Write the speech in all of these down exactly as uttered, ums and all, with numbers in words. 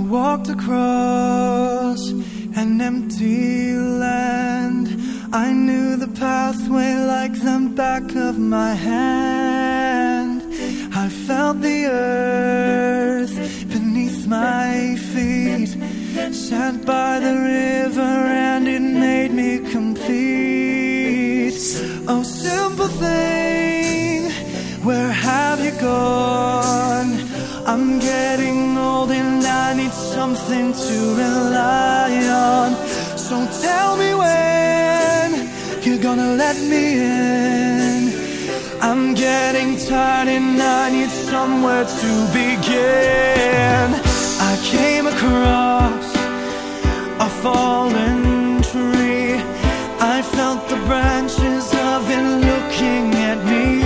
walked across an empty land. I knew the pathway like the back of my hand. I felt the earth beneath my feet. Sat by the river and it made me complete. Oh, simple thing, where have you gone? I'm getting old and I need something to rely on. So tell me when you're gonna let me in. I'm getting tired and I need somewhere to begin. I came across a fallen tree. I felt the branches of it looking at me.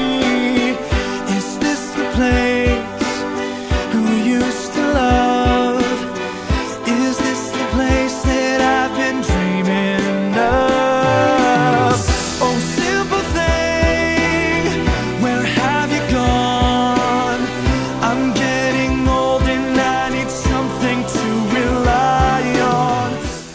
Is this the place we used to love? Is this the place that I've been dreaming of? Oh, simple thing, where have you gone? I'm getting old and I need something to rely on.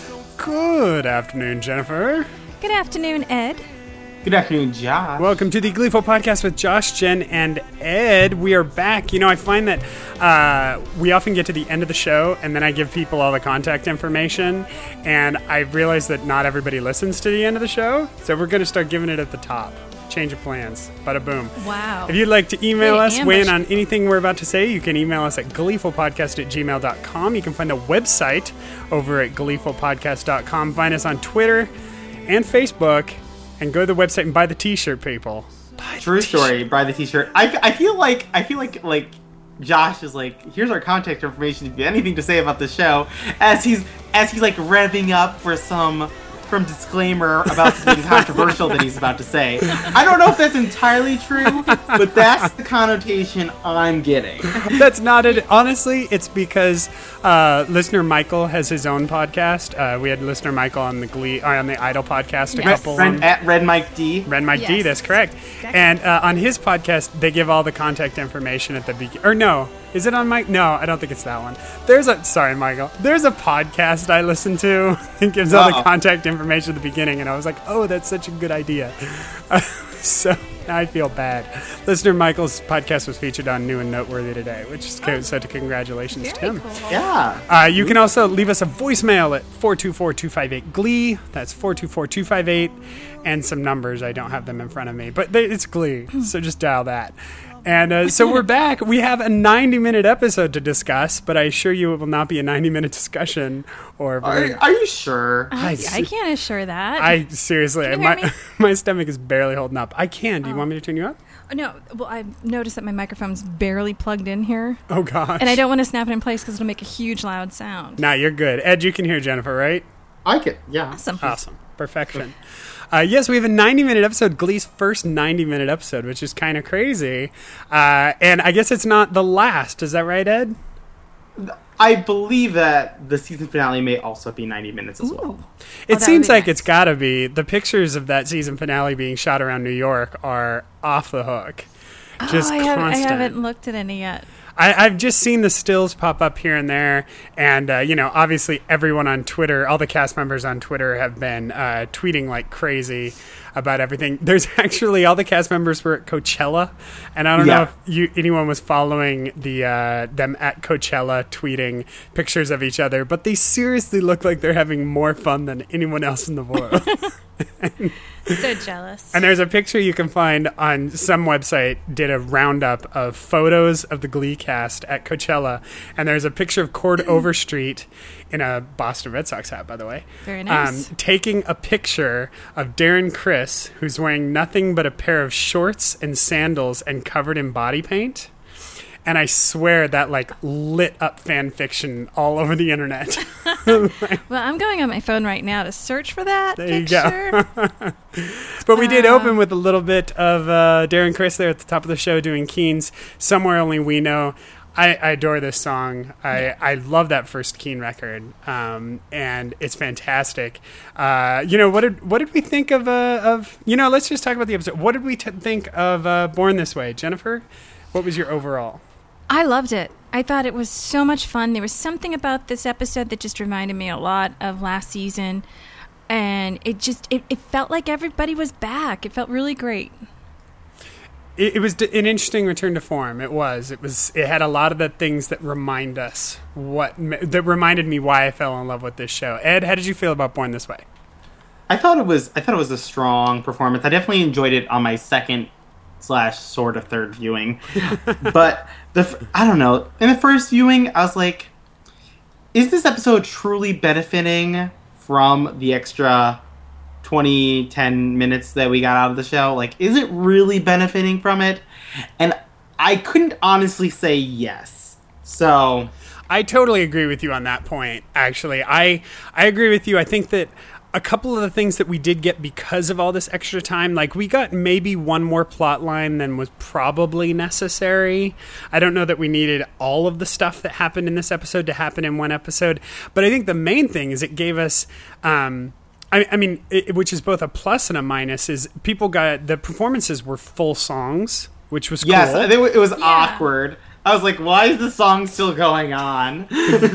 Good afternoon, Jennifer. Good afternoon, Ed. Good afternoon, Josh. Welcome to the Gleeful Podcast with Josh, Jen, and Ed. We are back. You know, I find that uh, we often get to the end of the show, and then I give people all the contact information, and I realize that not everybody listens to the end of the show, so we're going to start giving it at the top. Change of plans. Bada boom. Wow. If you'd like to email Great us, ambush. weigh in on anything we're about to say, you can email us at gleefulpodcast at gmail dot com. You can find a website over at gleefulpodcast dot com. Find us on Twitter and Facebook, and go to the website and buy the t-shirt, people. Buy the True t-shirt. story. Buy the t-shirt. I, I feel like I feel like like Josh is like, here's our contact information if you have anything to say about the show, as he's as he's like revving up for some from disclaimer about something controversial that he's about to say. I don't know if that's entirely true, but that's the connotation I'm getting. That's not it. Honestly, it's because uh, listener Michael has his own podcast. Uh, we had listener Michael on the Glee uh, on the Idol podcast. A Yes. couple Red, on at Red Mike D. Red Mike D. Yes. That's correct. Exactly. And uh, on his podcast, they give all the contact information at the beginning. Or no, is it on Mike? No, I don't think it's that one. There's a sorry, Michael. There's a podcast I listen to that gives all the Uh-oh. contact information at the beginning, and I was like, oh, that's such a good idea. Uh, so now I feel bad. Listener Michael's podcast was featured on New and Noteworthy today, which is co- so congratulations to Very him. cool. Yeah. Uh, you can also leave us a voicemail at four two four, two five eight, G L E E. That's four two four, two five eight. And some numbers. I don't have them in front of me. But they, it's Glee, so just dial that. And uh, so we're back. We have a ninety-minute episode to discuss, but I assure you it will not be a ninety-minute discussion. Or Are, are you sure? I, I- I can't assure that. I seriously, Can you hear my me? my stomach is barely holding up. I can. Do you want me to turn you up? no, well, I've noticed that my microphone's barely plugged in here, Oh gosh. and I don't want to snap it in place because it'll make a huge loud sound. Nah, you're good. Ed, you can hear Jennifer, right? I could. Yeah. Awesome. Awesome. Perfection. Uh, yes, we have a ninety-minute episode, Glee's first ninety-minute episode, which is kind of crazy. Uh, and I guess it's not the last. Is that right, Ed? I believe that the season finale may also be ninety minutes as well. Ooh. It that seems would be like nice. it's got to be. The pictures of that season finale being shot around New York are off the hook. Just oh, I, have, I constant. haven't looked at any yet. I, I've just seen the stills pop up here and there, and uh, you know, obviously, everyone on Twitter, all the cast members on Twitter, have been uh, tweeting like crazy about everything. There's actually all the cast members were at Coachella, and I don't Yeah. know if you anyone was following the uh, them at Coachella tweeting pictures of each other, but they seriously look like they're having more fun than anyone else in the world. So jealous. And there's a picture you can find on some website did a roundup of photos of the Glee cast at Coachella, and there's a picture of Cord Overstreet in a Boston Red Sox hat, by the way. Very nice. Um, taking a picture of Darren Criss, who's wearing nothing but a pair of shorts and sandals and covered in body paint. And I swear that like lit up fan fiction all over the internet. Well, I'm going on my phone right now to search for that There you go. picture. But we did Uh, open with a little bit of uh, Darren Criss there at the top of the show doing Keen's Somewhere Only We Know. I, I adore this song. I, I love that first Keen record, um, and it's fantastic. Uh, you know, what did what did we think of uh, of? You know, let's just talk about the episode. What did we t- think of uh, Born This Way, Jennifer? What was your overall? I loved it. I thought it was so much fun. There was something about this episode that just reminded me a lot of last season. And it just, it, it felt like everybody was back. It felt really great. It, it was d- an interesting return to form. It was. It was. It had a lot of the things that remind us what, that reminded me why I fell in love with this show. Ed, how did you feel about Born This Way? I thought it was, I thought it was a strong performance. I definitely enjoyed it on my second slash sort of third viewing. But the, I don't know. In the first viewing, I was like, is this episode truly benefiting from the extra twenty, ten minutes that we got out of the show? Like, is it really benefiting from it? And I couldn't honestly say yes. So I totally agree with you on that point, actually. I I agree with you. I think that a couple of the things that we did get because of all this extra time, like we got maybe one more plot line than was probably necessary. I don't know that we needed all of the stuff that happened in this episode to happen in one episode, but I think the main thing is it gave us, um, I, I mean, it, which is both a plus and a minus, is people got, the performances were full songs, which was yes, cool. I think it was Yeah. awkward. I was like, why is the song still going on?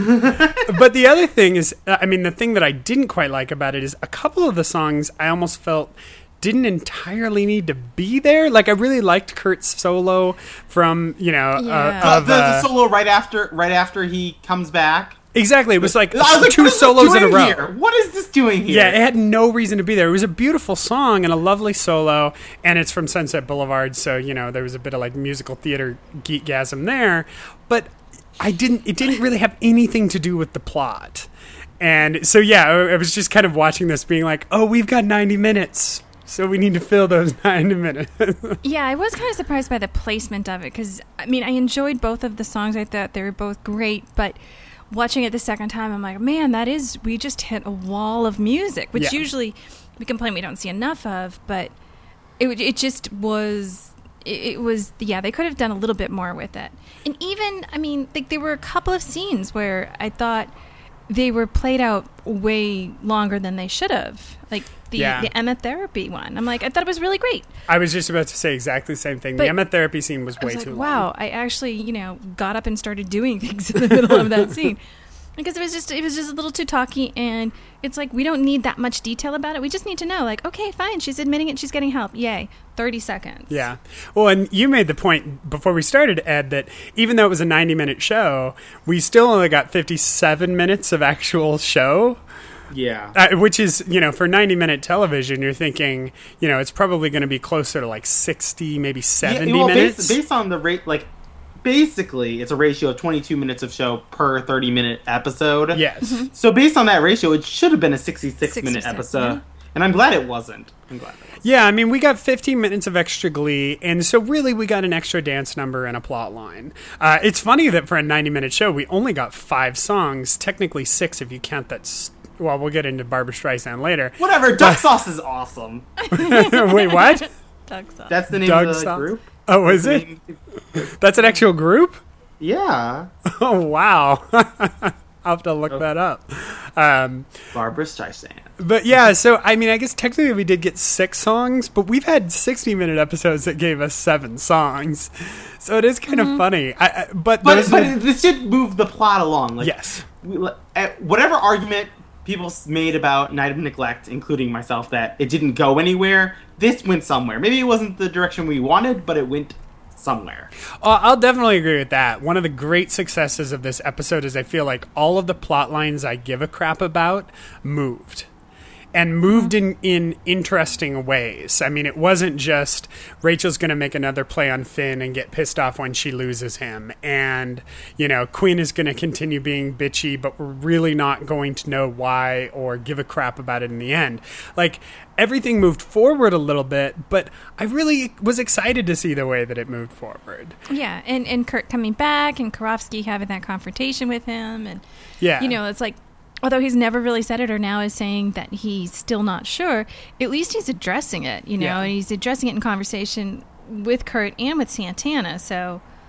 But the other thing is, I mean, the thing that I didn't quite like about it is a couple of the songs I almost felt didn't entirely need to be there. Like, I really liked Kurt's solo from, you know, Yeah. uh, the, of, the, the uh, solo right after right after he comes back. exactly. It was like I was like, two what is this solos in a doing row. here? What is this doing here? Yeah, it had no reason to be there. It was a beautiful song and a lovely solo, and it's from Sunset Boulevard, so, you know, there was a bit of, like, musical theater geekgasm there, but I didn't, it didn't really have anything to do with the plot. And so, yeah, I I was just kind of watching this being like, oh, we've got ninety minutes, so we need to fill those ninety minutes. Yeah, I was kind of surprised by the placement of it because, I mean, I enjoyed both of the songs. I thought they were both great, but watching it the second time, I'm like, man, that is, we just hit a wall of music, which Yeah. usually we complain we don't see enough of, but it it just was, it, it was, yeah, they could have done a little bit more with it. And even, I mean, like, there were a couple of scenes where I thought they were played out way longer than they should have. Like the, Yeah. the Emma therapy one. I'm like, I thought it was really great. I was just about to say exactly the same thing. But the Emma therapy scene was I way was too like, long. wow, I actually, you know, got up and started doing things in the middle of that scene. Because it was just it was just a little too talky, and it's like we don't need that much detail about it. We just need to know, like, okay, fine, she's admitting it, she's getting help. Yay. thirty seconds. Yeah. Well, and you made the point before we started, Ed, that even though it was a ninety-minute show, we still only got fifty-seven minutes of actual show. Yeah. Uh, which is, you know, for ninety-minute television, you're thinking, you know, it's probably going to be closer to like sixty, maybe seventy yeah, well, minutes. Based, based on the rate, like, basically, it's a ratio of twenty-two minutes of show per thirty-minute episode. Yes. Mm-hmm. So based on that ratio, it should have been a sixty-six minute sixty-six, episode. yeah. And I'm glad it wasn't. I'm glad it wasn't. Yeah, I mean, we got fifteen minutes of extra Glee, and so really we got an extra dance number and a plot line. Uh, it's funny that for a ninety-minute show, we only got five songs, technically six if you count that. St- well, we'll get into Barbra Streisand later. Whatever, Duck Sauce is awesome. Wait, what? Doug sauce. That's the name Doug of the Sauce? group. Oh, is The it? name- That's an actual group? Yeah. Oh, wow. I'll have to look that up. Um, Barbra Streisand. but yeah, so I mean, I guess technically we did get six songs, but we've had sixty-minute episodes that gave us seven songs. So it is kind Mm-hmm. of funny. I, I, but But, those but are- this did move the plot along. Like, yes. we, uh, whatever argument people s- made about Night of Neglect, including myself, that it didn't go anywhere, this went somewhere. Maybe it wasn't the direction we wanted, but it went somewhere. Uh, I'll definitely agree with that. One of the great successes of this episode is I feel like all of the plot lines I give a crap about moved. And moved in, in interesting ways. I mean, it wasn't just Rachel's going to make another play on Finn and get pissed off when she loses him. And, you know, Quinn is going to continue being bitchy, but we're really not going to know why or give a crap about it in the end. Like, everything moved forward a little bit, but I really was excited to see the way that it moved forward. Yeah, and, and Kurt coming back and Karofsky having that confrontation with him. And, Yeah. you know, it's like, although he's never really said it or now is saying that he's still not sure, at least he's addressing it, you know, Yeah. and he's addressing it in conversation with Kurt and with Santana. So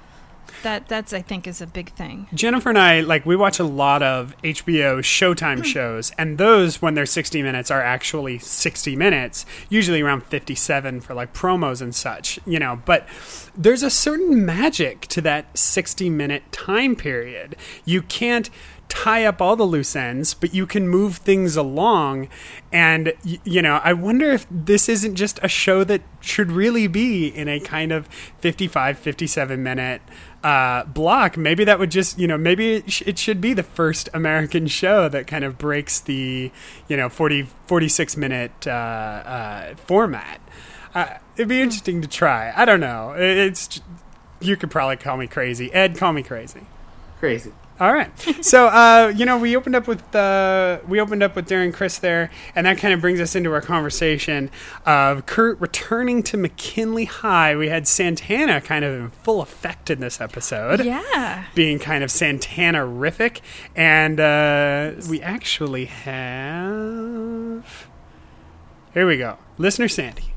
That that's I think is a big thing. Jennifer and I, like, we watch a lot of H B O Showtime shows, and those, when they're sixty minutes, are actually sixty minutes, usually around fifty-seven for, like, promos and such, you know. But there's a certain magic to that sixty-minute time period. You can't tie up all the loose ends, but you can move things along. And, y- you know, I wonder if this isn't just a show that should really be in a kind of fifty-five, fifty-seven minute uh, block. Maybe that would just, you know, maybe it, sh- it should be the first American show that kind of breaks the, you know, forty, forty-six minute uh, uh, format. Uh, it'd be interesting to try. I don't know. It, it's, you could probably call me crazy. Ed, call me crazy. Crazy. All right. So, uh, you know, we opened up with uh, we opened up with Darren Criss there, and that kind of brings us into our conversation of Kurt returning to McKinley High. We had Santana kind of in full effect in this episode. Yeah. Being kind of Santana-rific. And uh, we actually have... Here we go. Listener Sandy.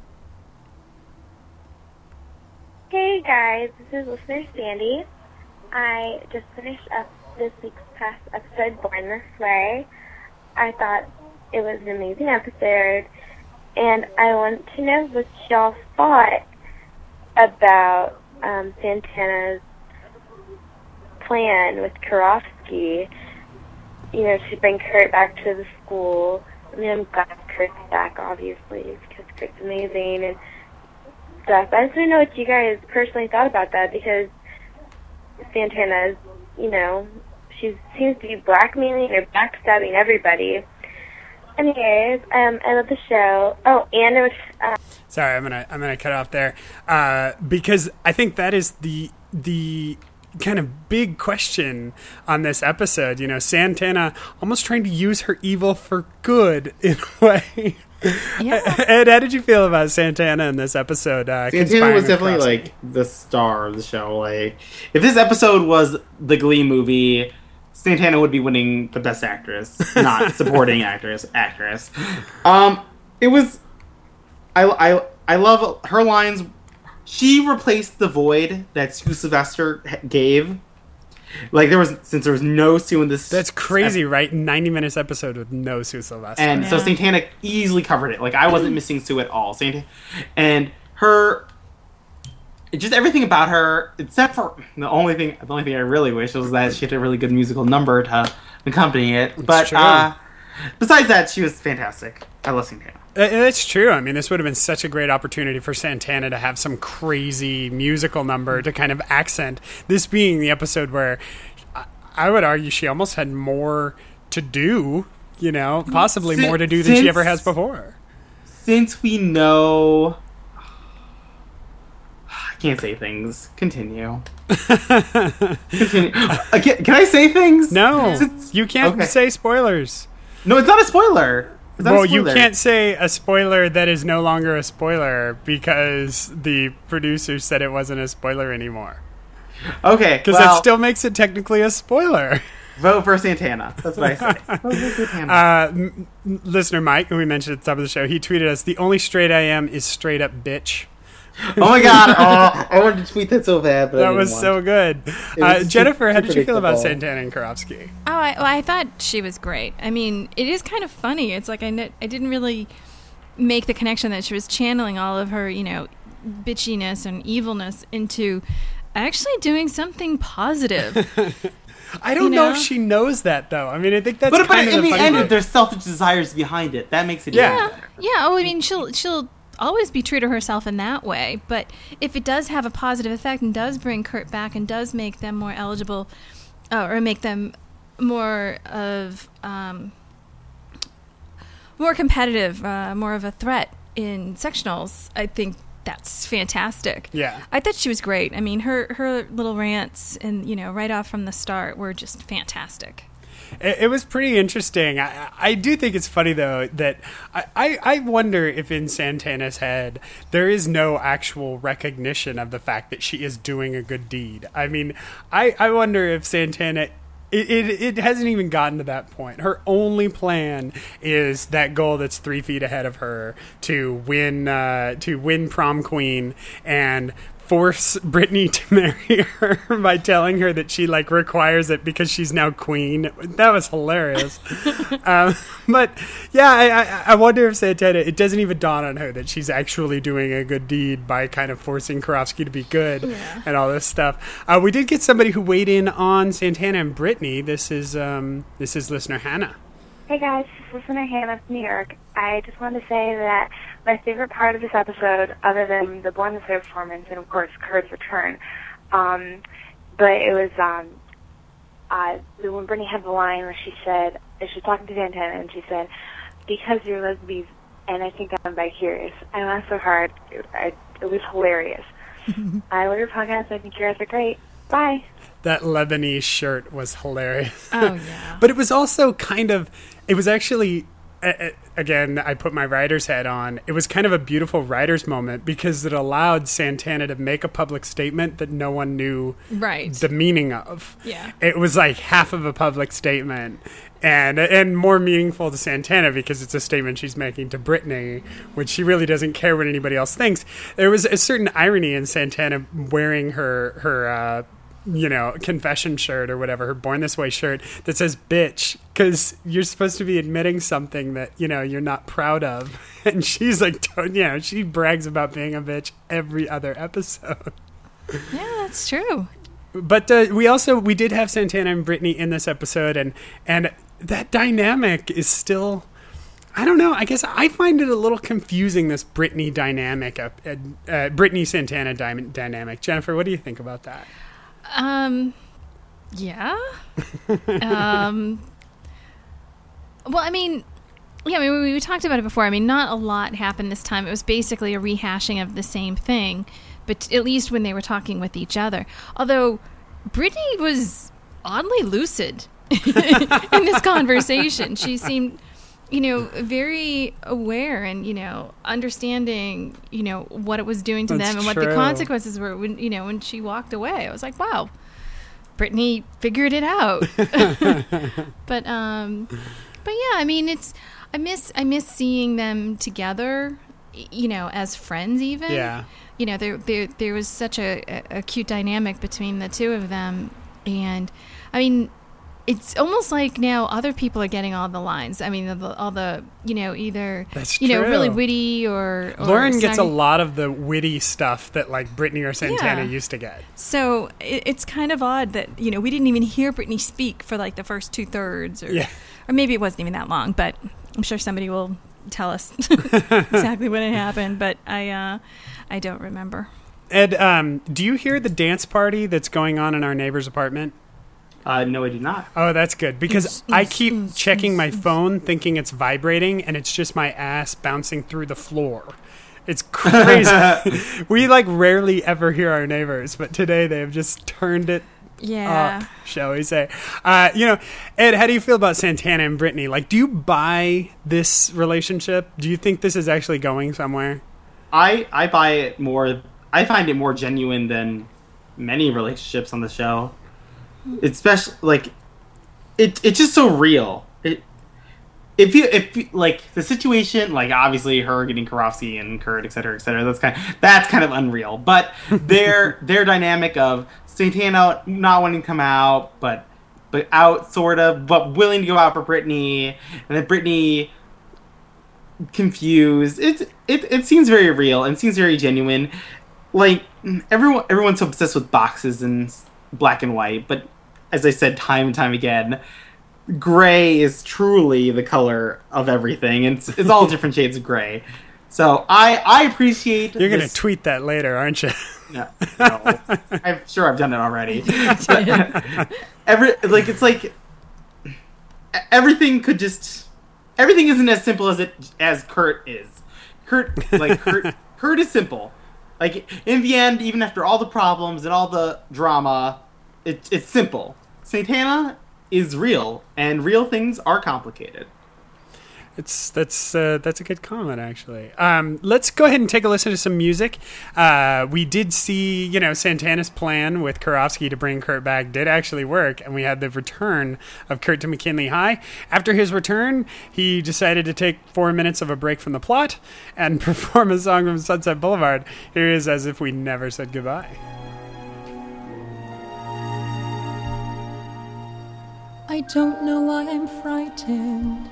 Hey guys, this is Listener Sandy. I just finished up this week's past episode, Born This Way. I thought it was an amazing episode, and I want to know what y'all thought about um, Santana's plan with Karofsky, you know, to bring Kurt back to the school. I mean, I'm glad Kurt's back, obviously, because Kurt's amazing and stuff. I just want to know what you guys personally thought about that, because Santana's, you know, she seems to be blackmailing or backstabbing everybody. Anyways, um, I love the show. Oh, and it was... Uh, Sorry, I'm gonna I'm gonna cut off there uh, because I think that is the the kind of big question on this episode. You know, Santana almost trying to use her evil for good in a way. Yeah. Ed, how did you feel about Santana in this episode? Uh, Santana was definitely Karofsky? like the star of the show. Like, if this episode was the Glee movie, Santana would be winning the Best Actress, not supporting actress. Actress. Um, it was. I I I love her lines. She replaced the void that Sue Sylvester gave. Like, there was, since there was no Sue in this... That's crazy, ep- right? ninety minutes episode with no Sue Sylvester. And yeah. so Santana easily covered it. Like, I wasn't missing Sue at all. Santana, and her... Just everything about her, except for the only thing the only thing I really wish was that she had a really good musical number to accompany it. But uh, besides that, she was fantastic. I love Santana. That's true. I mean, this would have been such a great opportunity for Santana to have some crazy musical number to kind of accent this being the episode where I would argue she almost had more to do, you know, possibly since, more to do than she ever has before. Since we know... I can't say things. Continue. Continue. Uh, can, can I say things? No, Since, you can't okay. say spoilers. No, it's not a spoiler. It's not Well, a you spoiler. can't say a spoiler that is no longer a spoiler because the producer said it wasn't a spoiler anymore. Okay, Because well, that still makes it technically a spoiler. vote for Santana. That's what I say. Vote for Santana. Uh, m- m- listener Mike, who we mentioned at the top of the show, he tweeted us, "The only straight I am is straight up bitch." Oh my god! Oh, I wanted to tweet that so bad, but I That didn't was want. so good. It Uh, was Jennifer, too- how too did you feel about predictable. Santana and Karofsky? Oh, I, well, I thought she was great. I mean, it is kind of funny. It's like I, kn- I didn't really make the connection that she was channeling all of her, you know, bitchiness and evilness into actually doing something positive. I don't You know? know? if she knows that, though. I mean, I think that's But, but kind in of the funny end, part. there's selfish desires behind it. That makes it Yeah. even Yeah, better. yeah. Oh, I mean, she'll she'll always be true to herself in that way. But if it does have a positive effect and does bring Kurt back and does make them more eligible, uh, or make them more of um, more competitive, uh, more of a threat in sectionals, I think that's fantastic. Yeah. I thought she was great. I mean, her her little rants and you know right off from the start were just fantastic. It, it was pretty interesting. I, I do think it's funny, though, that I, I, I wonder if in Santana's head there is no actual recognition of the fact that she is doing a good deed. I mean, I, I wonder if Santana... It, it it hasn't even gotten to that point. Her only plan is that goal that's three feet ahead of her to win uh, to win prom queen and force Brittany to marry her by telling her that she like requires it because she's now queen. That was hilarious. um, but yeah, I, I, I wonder if Santana, it doesn't even dawn on her that she's actually doing a good deed by kind of forcing Karofsky to be good yeah. and all this stuff. Uh, we did get somebody who weighed in on Santana and Brittany. This is um, this is listener Hannah. Hey guys, this is listener Hannah from New York. I just wanted to say that my favorite part of this episode, other than the Born This Way performance and, of course, Kurt's return, um, but it was um, uh, when Brittany had the line where she said, she was talking to Santana, and she said, because you're lesbians, and I think I'm bi-curious. I laughed so hard. It, I, it was hilarious. I love your podcast. I think you guys are great. Bye. That Lebanese shirt was hilarious. Oh, yeah. But it was also kind of, it was actually... Again, I put my writer's hat on. It was kind of a beautiful writer's moment because it allowed Santana to make a public statement that no one knew right. the meaning of. Yeah. It was like half of a public statement and and more meaningful to Santana because it's a statement she's making to Brittany, which she really doesn't care what anybody else thinks. There was a certain irony in Santana wearing her, her uh, you know, confession shirt or whatever, her Born This Way shirt that says bitch, because you're supposed to be admitting something that, you know, you're not proud of. And she's like, you know, she brags about being a bitch every other episode. Yeah, that's true. But uh, we also, we did have Santana and Brittany in this episode, and, and that dynamic is still... I don't know. I guess I find it a little confusing, this Brittany dynamic, uh, uh, Brittany Santana dy- dynamic. Jennifer, what do you think about that? Um, yeah. um, well, I mean, yeah, I mean, we, we talked about it before. I mean, not a lot happened this time. It was basically a rehashing of the same thing, but at least when they were talking with each other. Although Brittany was oddly lucid in this conversation. She seemed, you know, very aware and, you know, understanding, you know, what it was doing to That's them and what true. the consequences were when, you know, when she walked away. I was like, wow, Brittany figured it out. but, um, but yeah, I mean, it's, I miss, I miss seeing them together, you know, as friends even. Yeah. You know, there, there, there was such a, a, a cute dynamic between the two of them. And I mean, it's almost like now other people are getting all the lines. I mean, the, all the, you know, either, That's you know, true. really witty or... or Lauren gets a snarky. lot of the witty stuff that, like, Brittany or Santana Yeah. used to get. So it, it's kind of odd that, you know, we didn't even hear Brittany speak for, like, the first two-thirds. Or, Yeah. or maybe it wasn't even that long, but I'm sure somebody will tell us exactly when it happened. But I, uh, I don't remember. Ed, um, do you hear the dance party that's going on in our neighbor's apartment? Uh, no, I do not. Oh, that's good, because I keep checking my phone thinking it's vibrating, and it's just my ass bouncing through the floor. It's crazy. We, like, rarely ever hear our neighbors, but today they have just turned it Yeah. up, shall we say. Uh, you know, Ed, how do you feel about Santana and Brittany? Like, do you buy this relationship? Do you think this is actually going somewhere? I I buy it more. I find it more genuine than many relationships on the show. It's especially like it. It's just so real. It if you if you, like the situation, like obviously her getting Karofsky and Kurt, et cetera, et cetera. That's kind of, that's kind of unreal. But their their dynamic of Santana not wanting to come out, but but out sort of, but willing to go out for Brittany, and then Brittany confused. It's it it seems very real and seems very genuine. Like everyone everyone's so obsessed with boxes and black and white, but as I said time and time again, gray is truly the color of everything, and it's, it's all different shades of gray. So I I appreciate. You're going to this- tweet that later, aren't you? No, no. I'm sure I've done it already. But, every like it's like everything could just everything isn't as simple as it as Kurt is. Kurt like Kurt Kurt is simple. Like in the end, even after all the problems and all the drama, it, it's simple. Santana is real, and real things are complicated. It's that's uh, that's a good comment, actually. Um, let's go ahead and take a listen to some music. Uh, we did see, you know, Santana's plan with Kurofsky to bring Kurt back did actually work, and we had the return of Kurt to McKinley High. After his return, he decided to take four minutes of a break from the plot and perform a song from Sunset Boulevard. Here he is, As If We Never Said Goodbye. I don't know why I'm frightened.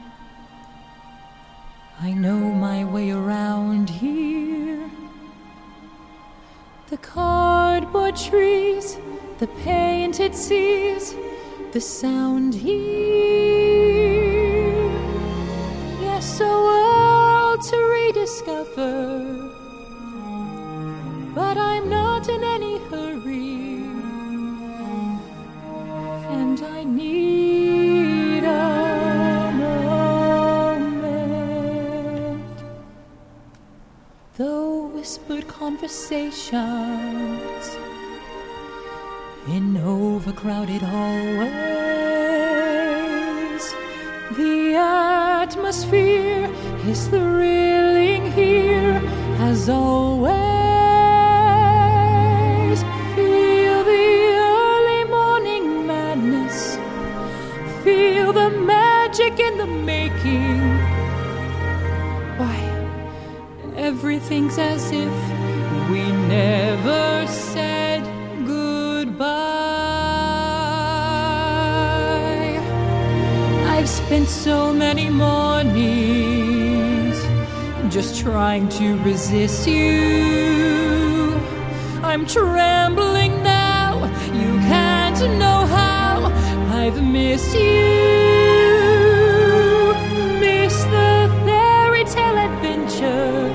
I know my way around here. The cardboard trees, the painted seas, the sound here. Yes, a world to rediscover. But I'm not in any hurry, and I need a moment. Though whispered conversations in overcrowded hallways, the atmosphere is thrilling here as always. Feel the early morning madness, feel the magic in the making. Why, everything's as if we never said goodbye. I've spent so many mornings just trying to resist you. I'm trembling now, you can't know how I've missed you. Miss the fairy tale adventure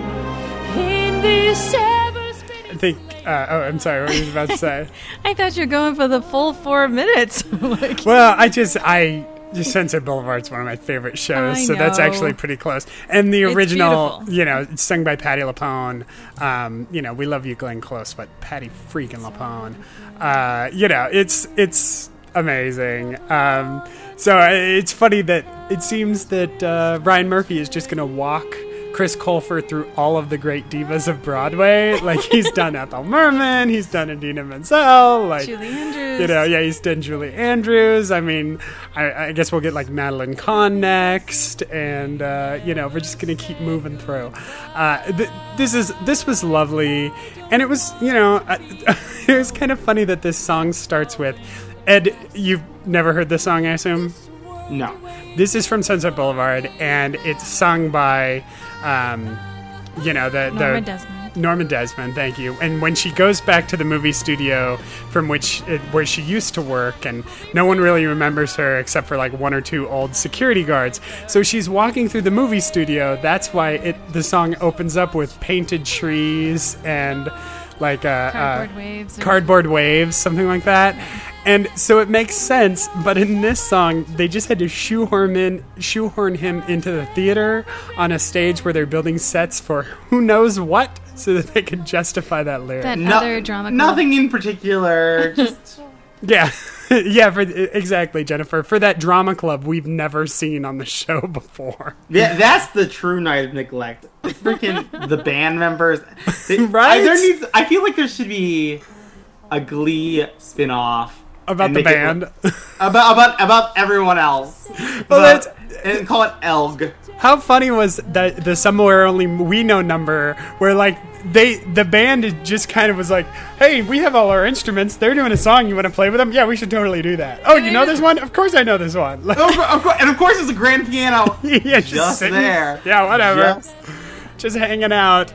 in this ever spinning. I think, uh, oh, I'm sorry, what were you about to say? I thought you were going for the full four minutes. Like, Well, I just, I, just Sunset Boulevard's one of my favorite shows, I so that's know. actually pretty close. And the It's original, beautiful. you know, it's sung by Patti LuPone. Um, you know, we love you, Glenn Close, but Patti freaking LuPone. Uh, you know, it's it's amazing. Um, so uh, it's funny that it seems that uh, Ryan Murphy is just going to walk Chris Colfer through all of the great divas of Broadway. Like, he's done Ethel Merman, he's done Idina Menzel, like, Julie Andrews. you know, yeah, he's done Julie Andrews. I mean, I, I guess we'll get like Madeline Kahn next, and uh, you know, we're just gonna keep moving through. Uh, th- this is this was lovely, and it was, you know, uh, it was kind of funny that this song starts with Ed. You've never heard this song, I assume. No. This is from Sunset Boulevard, and it's sung by, um, you know, the Norma the Desmond. Norma Desmond, thank you. And when she goes back to the movie studio from which it, where she used to work, and no one really remembers her except for like one or two old security guards. So she's walking through the movie studio. That's why it the song opens up with painted trees and like uh, Cardboard uh, waves. or- cardboard waves, something like that. And so it makes sense, but in this song, they just had to shoehorn in, shoehorn him into the theater on a stage where they're building sets for who knows what, so that they could justify that lyric. That No- other drama club. Nothing in particular. Just Yeah, yeah, for exactly, Jennifer. For that drama club we've never seen on the show before. yeah, that's the true night of neglect. It's freaking the band members. They- Right? I, there needs. I feel like there should be a Glee spin-off About and the make it band. like- about about about everyone else. Well, But- and call it Elg. How funny was that the Somewhere Only We Know number where like they the band just kind of was like, hey, we have all our instruments, they're doing a song, you want to play with them? Yeah, we should totally do that. Oh, you know this one? Of course I know this one. Like, Oh, of course, and of course, it's a grand piano. yeah, just, Just sitting- there. Yeah, whatever. Just- Just hanging out.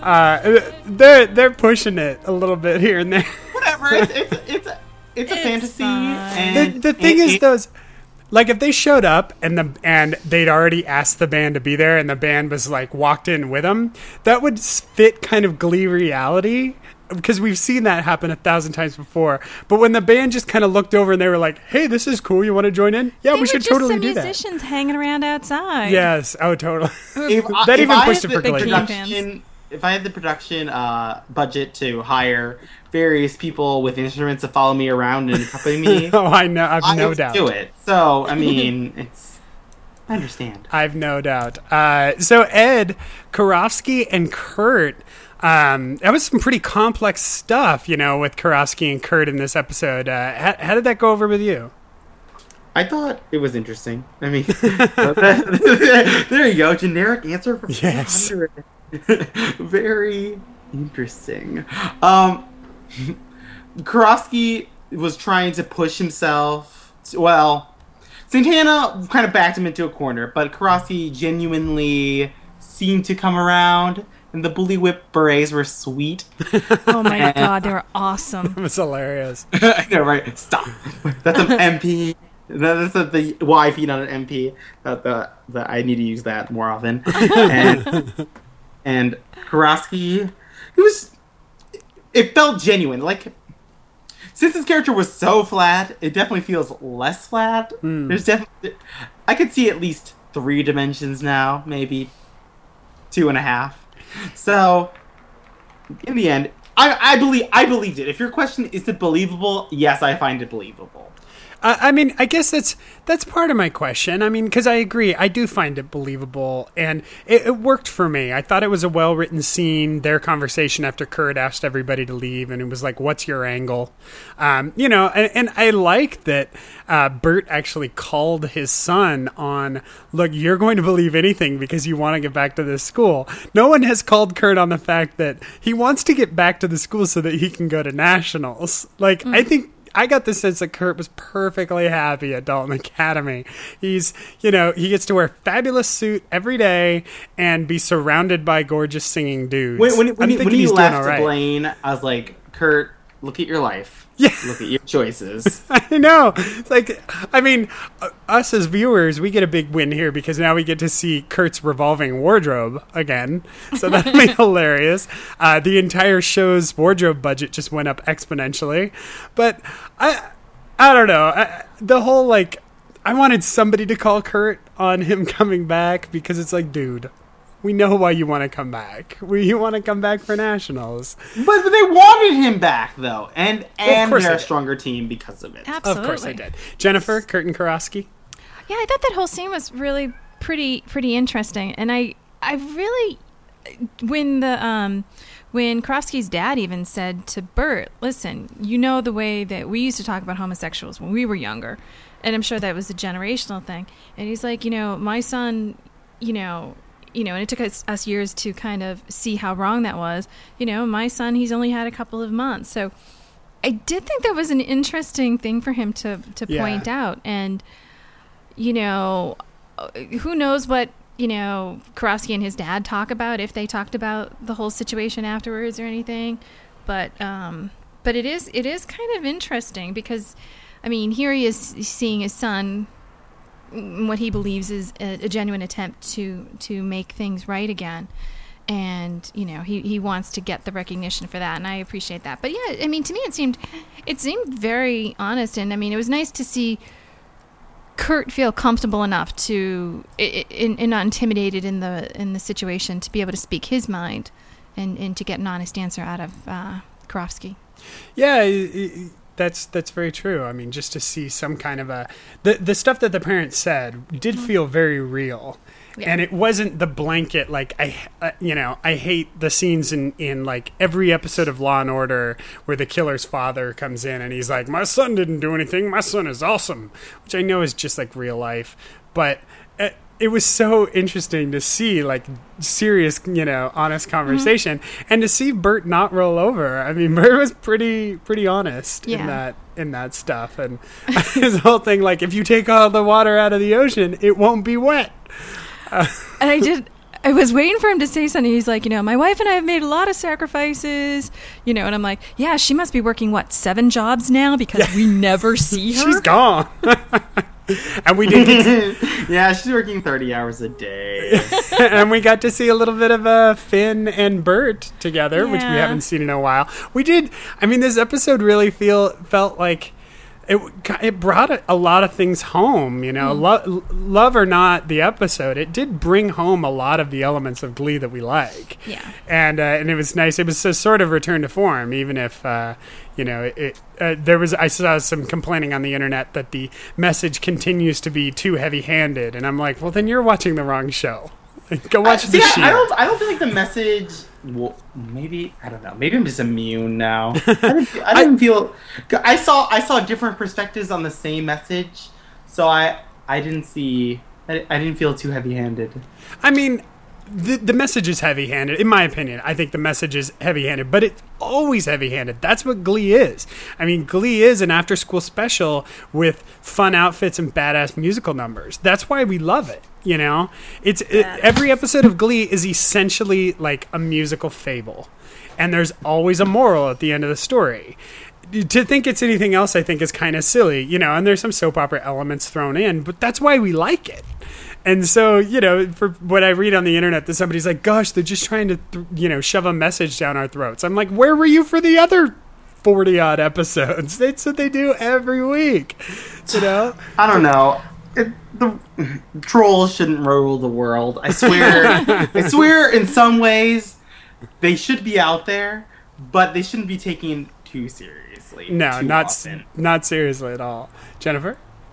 Uh, they're they're pushing it a little bit here and there. whatever. It's it's it's a, it's a It's fantasy. fine. And The, the thing and- is, those like if they showed up and the and they'd already asked the band to be there, and the band was like walked in with them, that would fit kind of Glee reality. Because we've seen that happen a thousand times before. But when the band just kind of looked over and they were like, hey, this is cool, you want to join in? Yeah, They we were should just totally some do that. musicians hanging around outside. Yes, oh, totally. if I- That if even I pushed had it for the Glee. production, if I had the production uh, budget to hire various people with instruments to follow me around and accompany me, Oh, I know, I've I no would doubt. do it. So I mean, it's I understand. I've no doubt. Uh, so Ed, Karofsky, and Kurt. Um, that was some pretty complex stuff, you know, with Karofsky and Kurt in this episode. Uh, how, how did that go over with you? I thought it was interesting. I mean, there you go. Generic answer for yes. four hundred. Very interesting. Um, Karofsky was trying to push himself. To, well, Santana kind of backed him into a corner, but Karofsky genuinely seemed to come around. And the Bully Whip berets were sweet. Oh my god, they were awesome. It was hilarious. I know, right? Stop. That's an M P. That's a, the Y feed on an M P. That the, the I need to use that more often. And and Karofsky, it was. It felt genuine. Like, since his character was so flat, it definitely feels less flat. Mm. There's definitely. I could see at least three dimensions now, maybe two and a half. So, in the end, I, I believe I believed it. If your question is it believable, yes, I find it believable. Uh, I mean, I guess that's that's part of my question. I mean, because I agree, I do find it believable, and it, it worked for me. I thought it was a well-written scene, their conversation after Kurt asked everybody to leave, and it was like, what's your angle? Um, you know, and, and I like that uh, Bert actually called his son on, look, you're going to believe anything because you want to get back to this school. No one has called Kurt on the fact that he wants to get back to the school so that he can go to nationals. Like, mm. I think I got the sense that Kurt was perfectly happy at Dalton Academy. He's, you know, he gets to wear a fabulous suit every day and be surrounded by gorgeous singing dudes. When, when, when, when he left right. Blaine, I was like, Kurt, look at your life. Yeah. Look at your choices. I know. It's like, I mean, us as viewers, we get a big win here because now we get to see Kurt's revolving wardrobe again. So that'll be hilarious. Uh, the entire show's wardrobe budget just went up exponentially. But I, I don't know. I, the whole, like, I wanted somebody to call Kurt on him coming back because it's like, dude, we know why you want to come back. We, you want to come back for nationals. But, but they wanted him back, though. And and well, they're a stronger team because of it. Absolutely. Of course they did. Jennifer, Kurt and Karofsky? Yeah, I thought that whole scene was really pretty pretty interesting. And I I really, when the um when Karofsky's dad even said to Bert, listen, you know the way that we used to talk about homosexuals when we were younger. And I'm sure that was a generational thing. And he's like, you know, my son, you know... You know, and it took us, us years to kind of see how wrong that was. You know, my son, he's only had a couple of months. So I did think that was an interesting thing for him to, to yeah. point out. And, you know, who knows what, you know, Karofsky and his dad talk about, if they talked about the whole situation afterwards or anything. But um, but it is it is kind of interesting because, I mean, here he is seeing his son, what he believes is a, a genuine attempt to to make things right again, and you know he, he wants to get the recognition for that, and I appreciate that. But yeah, I mean, to me it seemed it seemed very honest, and I mean it was nice to see Kurt feel comfortable enough to and not intimidated in the in the situation to be able to speak his mind and, and to get an honest answer out of uh, Karofsky. Yeah. It, it, That's that's very true. I mean, just to see some kind of a... The, the stuff that the parents said did mm-hmm. feel very real. Yeah. And it wasn't the blanket, like, I, uh, you know, I hate the scenes in, in, like, every episode of Law and Order where the killer's father comes in and he's like, my son didn't do anything, my son is awesome, which I know is just, like, real life. But it, it was so interesting to see, like, serious, you know, honest conversation, mm-hmm. and to see Bert not roll over. I mean, Bert was pretty pretty honest yeah. in that in that stuff, and his whole thing, like, if you take all the water out of the ocean, it won't be wet. Uh, and I did. I was waiting for him to say something. He's like, you know, my wife and I have made a lot of sacrifices, you know, and I'm like, yeah, she must be working, what, seven jobs now because yeah. we never see her? She's gone. And we did get yeah, she's working thirty hours a day. And we got to see a little bit of uh, Finn and Bert together, yeah. which we haven't seen in a while. We did, I mean, this episode really feel felt like it it brought a, a lot of things home, you know. Mm. Lo- love or not the episode, it did bring home a lot of the elements of Glee that we like. Yeah, and uh, and it was nice. It was a sort of return to form, even if uh, you know it. it uh, there was I saw some complaining on the internet that the message continues to be too heavy-handed, and I'm like, well, then you're watching the wrong show. Go watch I, the see, Shield. I don't. I don't feel like the message. Well, maybe I don't know. Maybe I'm just immune now. I didn't, feel, I didn't feel. I saw. I saw different perspectives on the same message, so I. I didn't see. I, I didn't feel too heavy-handed. I mean, the the message is heavy-handed, in my opinion. I think the message is heavy-handed, but it's always heavy-handed. That's what Glee is. I mean, Glee is an after-school special with fun outfits and badass musical numbers. That's why we love it. You know, it's it, every episode of Glee is essentially like a musical fable, and there's always a moral at the end of the story. To think it's anything else, I think, is kind of silly, you know, and there's some soap opera elements thrown in, but that's why we like it. And so, you know, for what I read on the internet, that somebody's like, gosh, they're just trying to, th- you know, shove a message down our throats. I'm like, where were you for the other forty odd episodes? That's what they do every week, you know? I don't know. It, the trolls shouldn't rule the world. I swear. I swear, in some ways, they should be out there, but they shouldn't be taken too seriously. No, too not often. not seriously at all. Jennifer?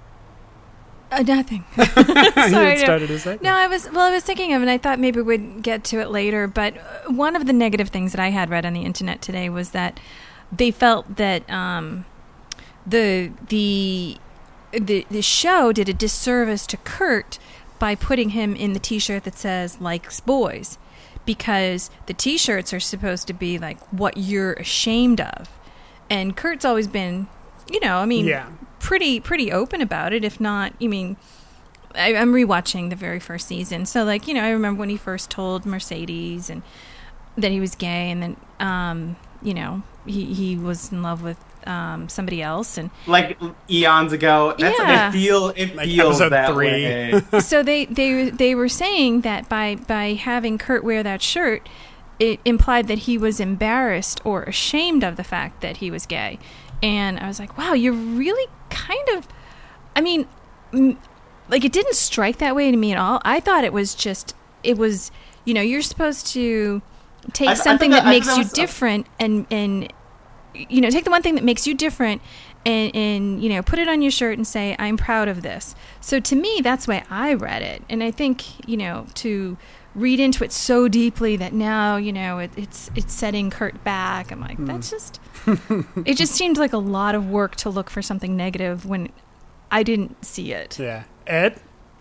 Uh, nothing. You Sorry. started no. to say? no, I was well. I was thinking of, and I thought maybe we'd get to it later. But uh, one of the negative things that I had read on the internet today was that they felt that um, the the the the show did a disservice to Kurt by putting him in the T-shirt that says "likes boys," because the T-shirts are supposed to be like what you're ashamed of, and Kurt's always been, you know, I mean. Yeah. pretty pretty open about it. If not, I mean, I, I'm rewatching the very first season, so like, you know, I remember when he first told Mercedes and that he was gay, and then um you know he he was in love with um somebody else, and like eons ago. That's Yeah. it feel it Like feels episode that three. way. so they they they were saying that by by having Kurt wear that shirt, it implied that he was embarrassed or ashamed of the fact that he was gay. And I was like, wow, you're really kind of, I mean, m- like it didn't strike that way to me at all. I thought it was just, it was, you know, you're supposed to take I- I something thought that, that- I makes thought you that was- different and, and, you know, take the one thing that makes you different and, and, you know, put it on your shirt and say, I'm proud of this. So to me, that's the way I read it. And I think, you know, to read into it so deeply that now, you know, it, it's it's setting Kurt back. I'm like, that's just, it just seemed like a lot of work to look for something negative when I didn't see it. Yeah. Ed?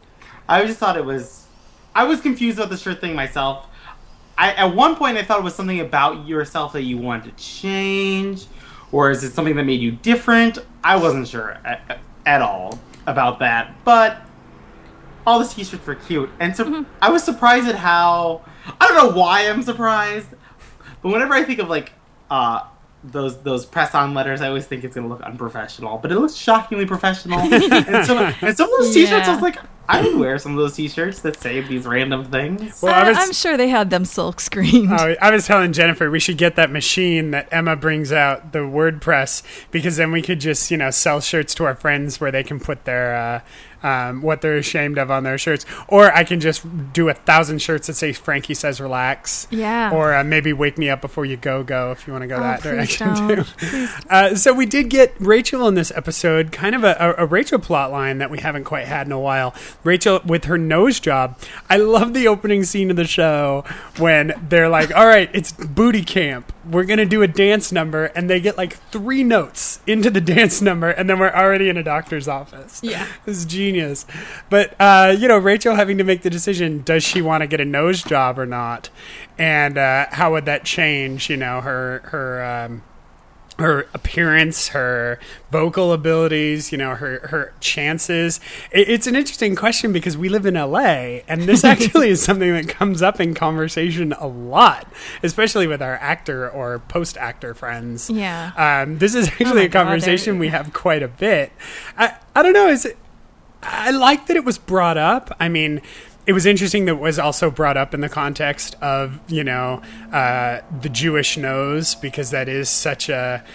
I just thought it was. I was confused about the shirt thing myself. I at one point I thought it was something about yourself that you wanted to change, or is it something that made you different? I wasn't sure at, at all about that, but all the t-shirts were cute, and so mm-hmm. I was surprised at how. I don't know why I'm surprised, but whenever I think of like uh, those those press-on letters, I always think it's gonna look unprofessional, but it looks shockingly professional. and so and some of those t-shirts, Yeah. I was like, I would wear some of those t-shirts that say these random things. Well, I, I was- I'm sure they had them silk screened. Oh, I was telling Jennifer we should get that machine that Emma brings out, the WordPress, because then we could just, you know, sell shirts to our friends where they can put their uh, um, what they're ashamed of on their shirts. Or I can just do a thousand shirts that say Frankie says relax. Yeah. Or uh, maybe wake me up before you go go if you want to go Oh, that please direction don't. too. Please. Uh, so we did get Rachel in this episode, kind of a, a, a Rachel plot line that we haven't quite had in a while. Rachel with her nose job. I love the opening scene of the show when they're like, all right, it's booty camp. We're going to do a dance number. And they get like three notes into the dance number. And then we're already in a doctor's office. Yeah. It's genius. But, uh, you know, Rachel having to make the decision, does she want to get a nose job or not? And uh, how would that change, you know, her, her, um, her appearance, her vocal abilities, you know, her, her chances. It, it's an interesting question because we live in L A, and this actually is something that comes up in conversation a lot, especially with our actor or post-actor friends. Yeah. Um, this is actually Oh my a conversation God, we have quite a bit. I, I don't know, is it, I like that it was brought up. I mean, it was interesting that it was also brought up in the context of, you know, uh, the Jewish nose, because that is such a, I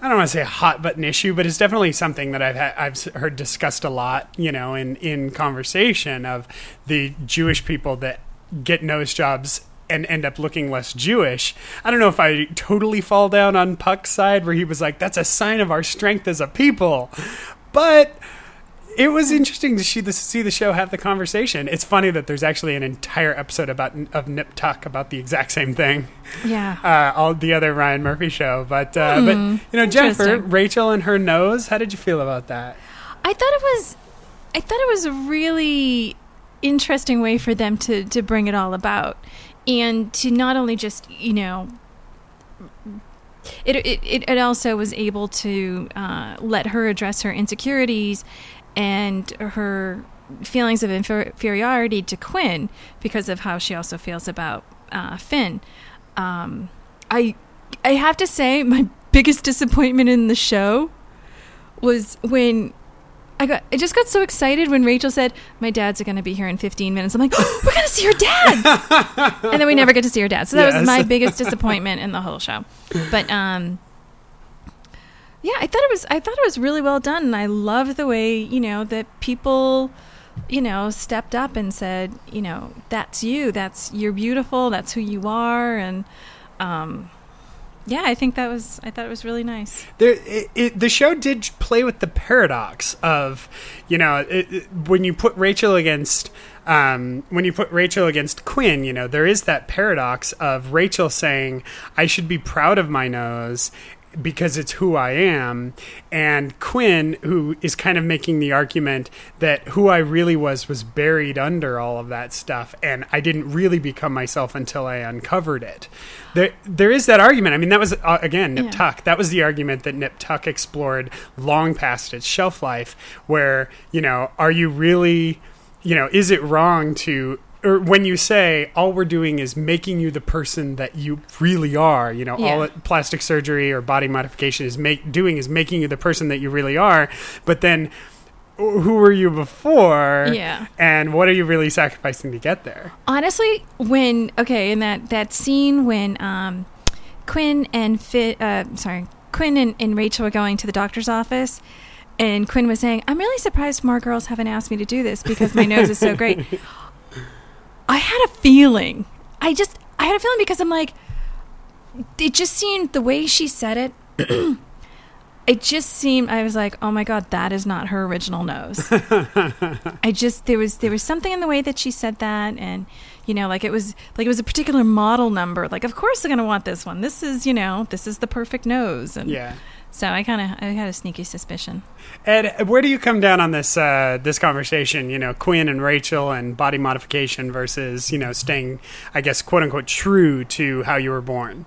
I don't want to say a hot button issue, but it's definitely something that I've had, I've heard discussed a lot, you know, in, in conversation of the Jewish people that get nose jobs and end up looking less Jewish. I don't know if I totally fall down on Puck's side where he was like, that's a sign of our strength as a people. But it was interesting to see the, see the show have the conversation. It's funny that there's actually an entire episode about of Nip Tuck about the exact same thing. Yeah. Uh, all the other Ryan Murphy show. But, uh, Hmm, but you know, Jennifer, interesting. Rachel and her nose, how did you feel about that? I thought it was, I thought it was a really interesting way for them to, to bring it all about. And to not only just, you know, it it, it also was able to uh, let her address her insecurities and her feelings of inferiority to Quinn because of how she also feels about uh, Finn. Um, I I have to say my biggest disappointment in the show was when I got I just got so excited when Rachel said, my dads are going to be here in fifteen minutes. I'm like, oh, we're going to see her dad. And then we never get to see her dad. So that Yes. was my biggest disappointment in the whole show. But um yeah, I thought it was I thought it was really well done, and I loved the way, you know, that people, you know, stepped up and said, you know, that's you, that's you're beautiful, that's who you are, and um yeah, I think that was I thought it was really nice. There, it, it, the show did play with the paradox of, you know, it, it, when you put Rachel against, um, when you put Rachel against Quinn, you know, there is that paradox of Rachel saying, "I should be proud of my nose," because it's who I am, and Quinn, who is kind of making the argument that who I really was was buried under all of that stuff, and I didn't really become myself until I uncovered it. There, there is that argument. I mean, that was, uh, again, Nip Yeah. Tuck. That was the argument that Nip Tuck explored long past its shelf life, where, you know, are you really, you know, is it wrong to... Or when you say all we're doing is making you the person that you really are, you know, Yeah. all it- plastic surgery or body modification is make doing is making you the person that you really are. But then, who were you before? Yeah. And what are you really sacrificing to get there? Honestly, when okay, in that, that scene when um, Quinn and Fit, uh, sorry, Quinn and, and Rachel were going to the doctor's office, and Quinn was saying, "I'm really surprised more girls haven't asked me to do this because my nose is so great." I had a feeling. I just, I had a feeling because I'm like, it just seemed the way she said it. It just seemed, I was like, oh my God, that is not her original nose. I just, there was, there was something in the way that she said that. And, you know, like it was, like it was a particular model number. Like, of course they're going to want this one. This is, you know, this is the perfect nose. And Yeah. so I kind of, I had a sneaky suspicion. Ed, where do you come down on this uh, this conversation? You know, Quinn and Rachel and body modification versus, you know, staying, I guess, quote unquote, true to how you were born.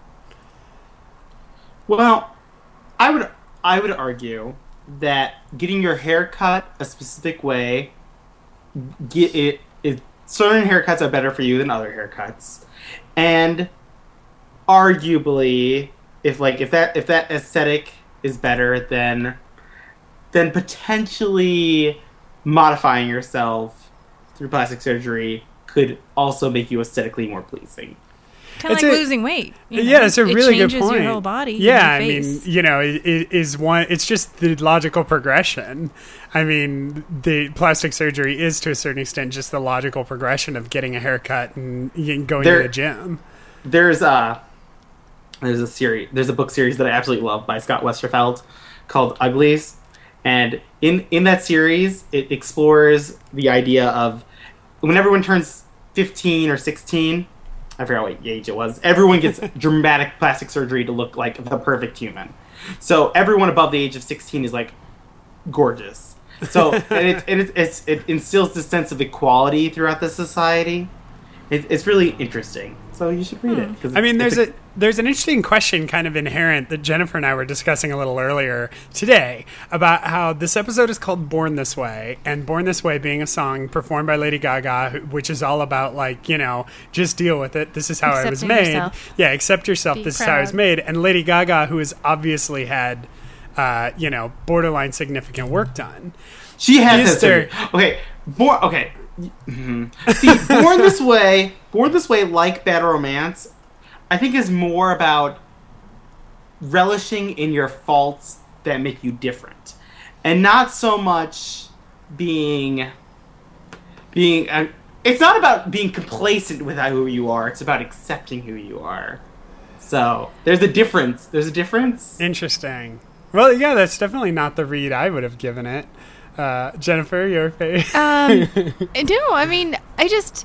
Well, I would I would argue that getting your hair cut a specific way, get it, it certain haircuts are better for you than other haircuts, and arguably, if like if that if that aesthetic is better, then then potentially modifying yourself through plastic surgery could also make you aesthetically more pleasing. Kind of It's like a- losing weight. you know? Yeah, it's a really good changes point. your whole body. and Yeah, your I face. mean, you know, it, it is one. It's just the logical progression. I mean, the plastic surgery is to a certain extent just the logical progression of getting a haircut and y- going There- to the gym. There's a there's a series there's a book series that I absolutely love by Scott Westerfeld called Uglies, and in in that series it explores the idea of when everyone turns fifteen or sixteen, I forgot what age it was, everyone gets dramatic plastic surgery to look like the perfect human. So everyone above the age of sixteen is like gorgeous. So and it and it, it's, it instills this sense of equality throughout the society. It, it's really interesting. So you should read it. 'cause I mean, it's- there's it's a there's an interesting question kind of inherent that Jennifer and I were discussing a little earlier today about how this episode is called Born This Way, and Born This Way being a song performed by Lady Gaga, who- which is all about, like, you know, just deal with it. This is how I was Accepting made. yourself. Yeah, accept yourself. Be This is how I was proud. made. And Lady Gaga, who has obviously had, uh, you know, borderline significant work done. She has Is that there- surgery. Okay, born. Okay, Mhm. see, Born This Way. Born This Way, like Bad Romance, I think is more about relishing in your faults that make you different, and not so much being being. Uh, it's not about being complacent with who you are. It's about accepting who you are. So there's a difference. There's a difference. Interesting. Well, yeah, that's definitely not the read I would have given it. Uh, Jennifer, your face. Um, no, I mean, I just,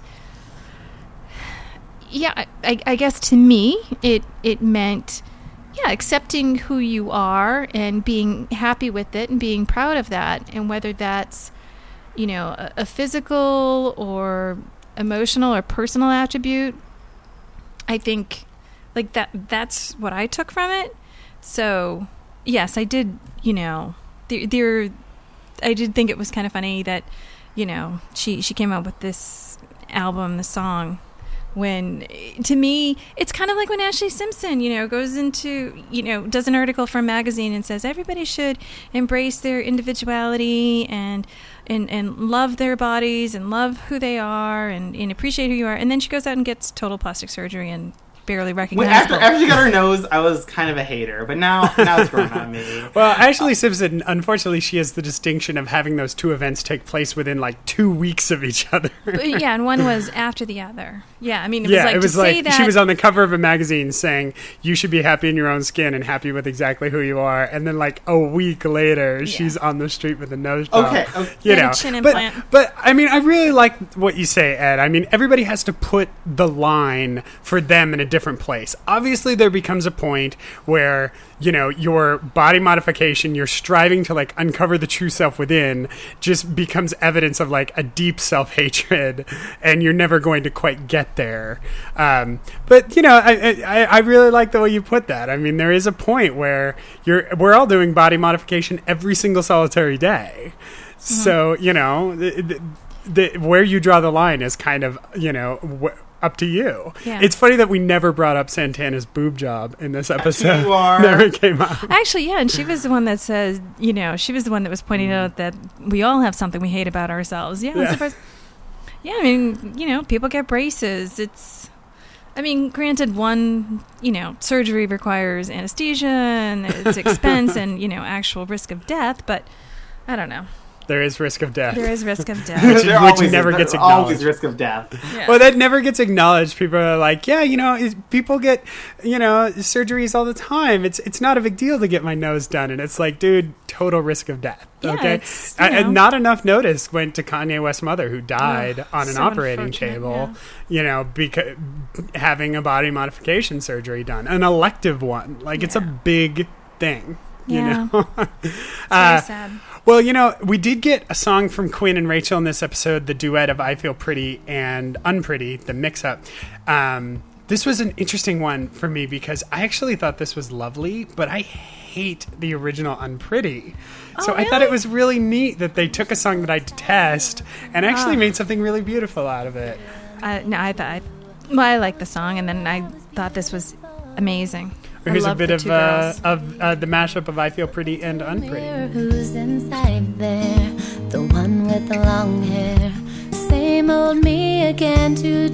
yeah, I, I guess to me, it it meant, yeah, accepting who you are and being happy with it and being proud of that, and whether that's, you know, a, a physical or emotional or personal attribute, I think, like that, that's what I took from it. So, yes, I did, you know, there, there I did think it was kind of funny that, you know, she, she came out with this album, the song, when, to me, it's kind of like when Ashley Simpson, you know, goes into, you know, does an article for a magazine and says everybody should embrace their individuality and and, and love their bodies and love who they are and, and appreciate who you are. And then she goes out and gets total plastic surgery and barely recognizable. When, after, after she got her nose, I was kind of a hater, but now now it's growing on me. Well, Ashley Simpson, unfortunately, she has the distinction of having those two events take place within like two weeks of each other. But, yeah, and one was after the other. Yeah, I mean, it yeah, was like it was to like say that she was on the cover of a magazine saying you should be happy in your own skin and happy with exactly who you are, and then like a week later, yeah. she's on the street with a nose job. Okay, okay. you and know, chin but implant. but I mean, I really like what you say, Ed. I mean, everybody has to put the line for them in a different place. Obviously, there becomes a point where, you know, your body modification, you're striving to like uncover the true self within, just becomes evidence of like a deep self-hatred, and you're never going to quite get there. Um, but you know, I, I I really like the way you put that. I mean, there is a point where you're we're all doing body modification every single solitary day. Mm-hmm. So you know, the, the, the, where you draw the line is kind of, you know, wh- up to you. Yeah. It's funny that we never brought up Santana's boob job in this episode. You are. Never came up. Actually, yeah, and she was the one that says, you know, she was the one that was pointing out that we all have something we hate about ourselves. Yeah, Yeah. yeah. yeah, I mean, you know, people get braces. It's, I mean, granted, one, you know, surgery requires anesthesia and it's expense and, you know, actual risk of death, but I don't know. There is risk of death. There is risk of death. Which, There which always never is, gets there's acknowledged. always risk of death. Yeah. Well, that never gets acknowledged. People are like, yeah, you know, is- people get, you know, surgeries all the time. It's it's not a big deal to get my nose done. And it's like, dude, total risk of death. Yeah, Okay. it's, you I- and know. not enough notice went to Kanye West's mother, who died Ugh, on an so operating unfortunate, table, yeah. you know, because having a body modification surgery done, an elective one. Like, it's a Yeah. big thing. You Yeah. know? It's Uh, very sad. Well, you know, we did get a song from Quinn and Rachel in this episode, the duet of I Feel Pretty and Unpretty, the mix-up. Um, this was an interesting one for me because I actually thought this was lovely, but I hate the original Unpretty. So Oh, I thought really? it was really neat that they took a song that I detest and actually Ah. made something really beautiful out of it. I, no, I thought, well, I liked the song, and then I thought this was amazing. I Here's a love bit the of two uh, girls. of uh, the mashup of I Feel Pretty and Unpretty. Who's inside there? The one with the long hair. Same old me again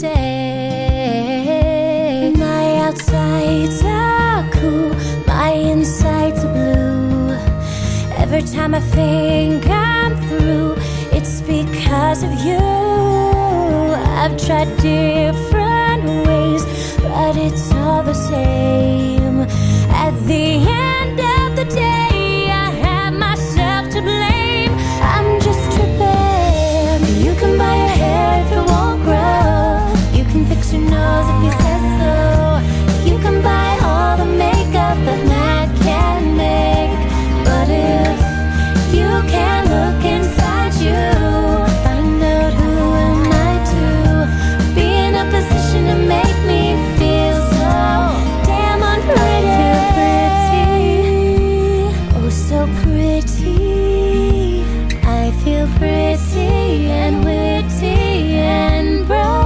today. My outsides are cool, my insides are blue. Every time I think I'm through, it's because of you. I've tried different ways, but it's all the same. At the end of the day, I have myself to blame. I'm just tripping. You can buy your hair if it won't grow. You can fix your nose if you say so. You can buy all the makeup that Matt can make. But if you can't look inside you, find out who am I to be in a position to make me feel so damn unpretty. Oh, so pretty. I feel pretty and witty and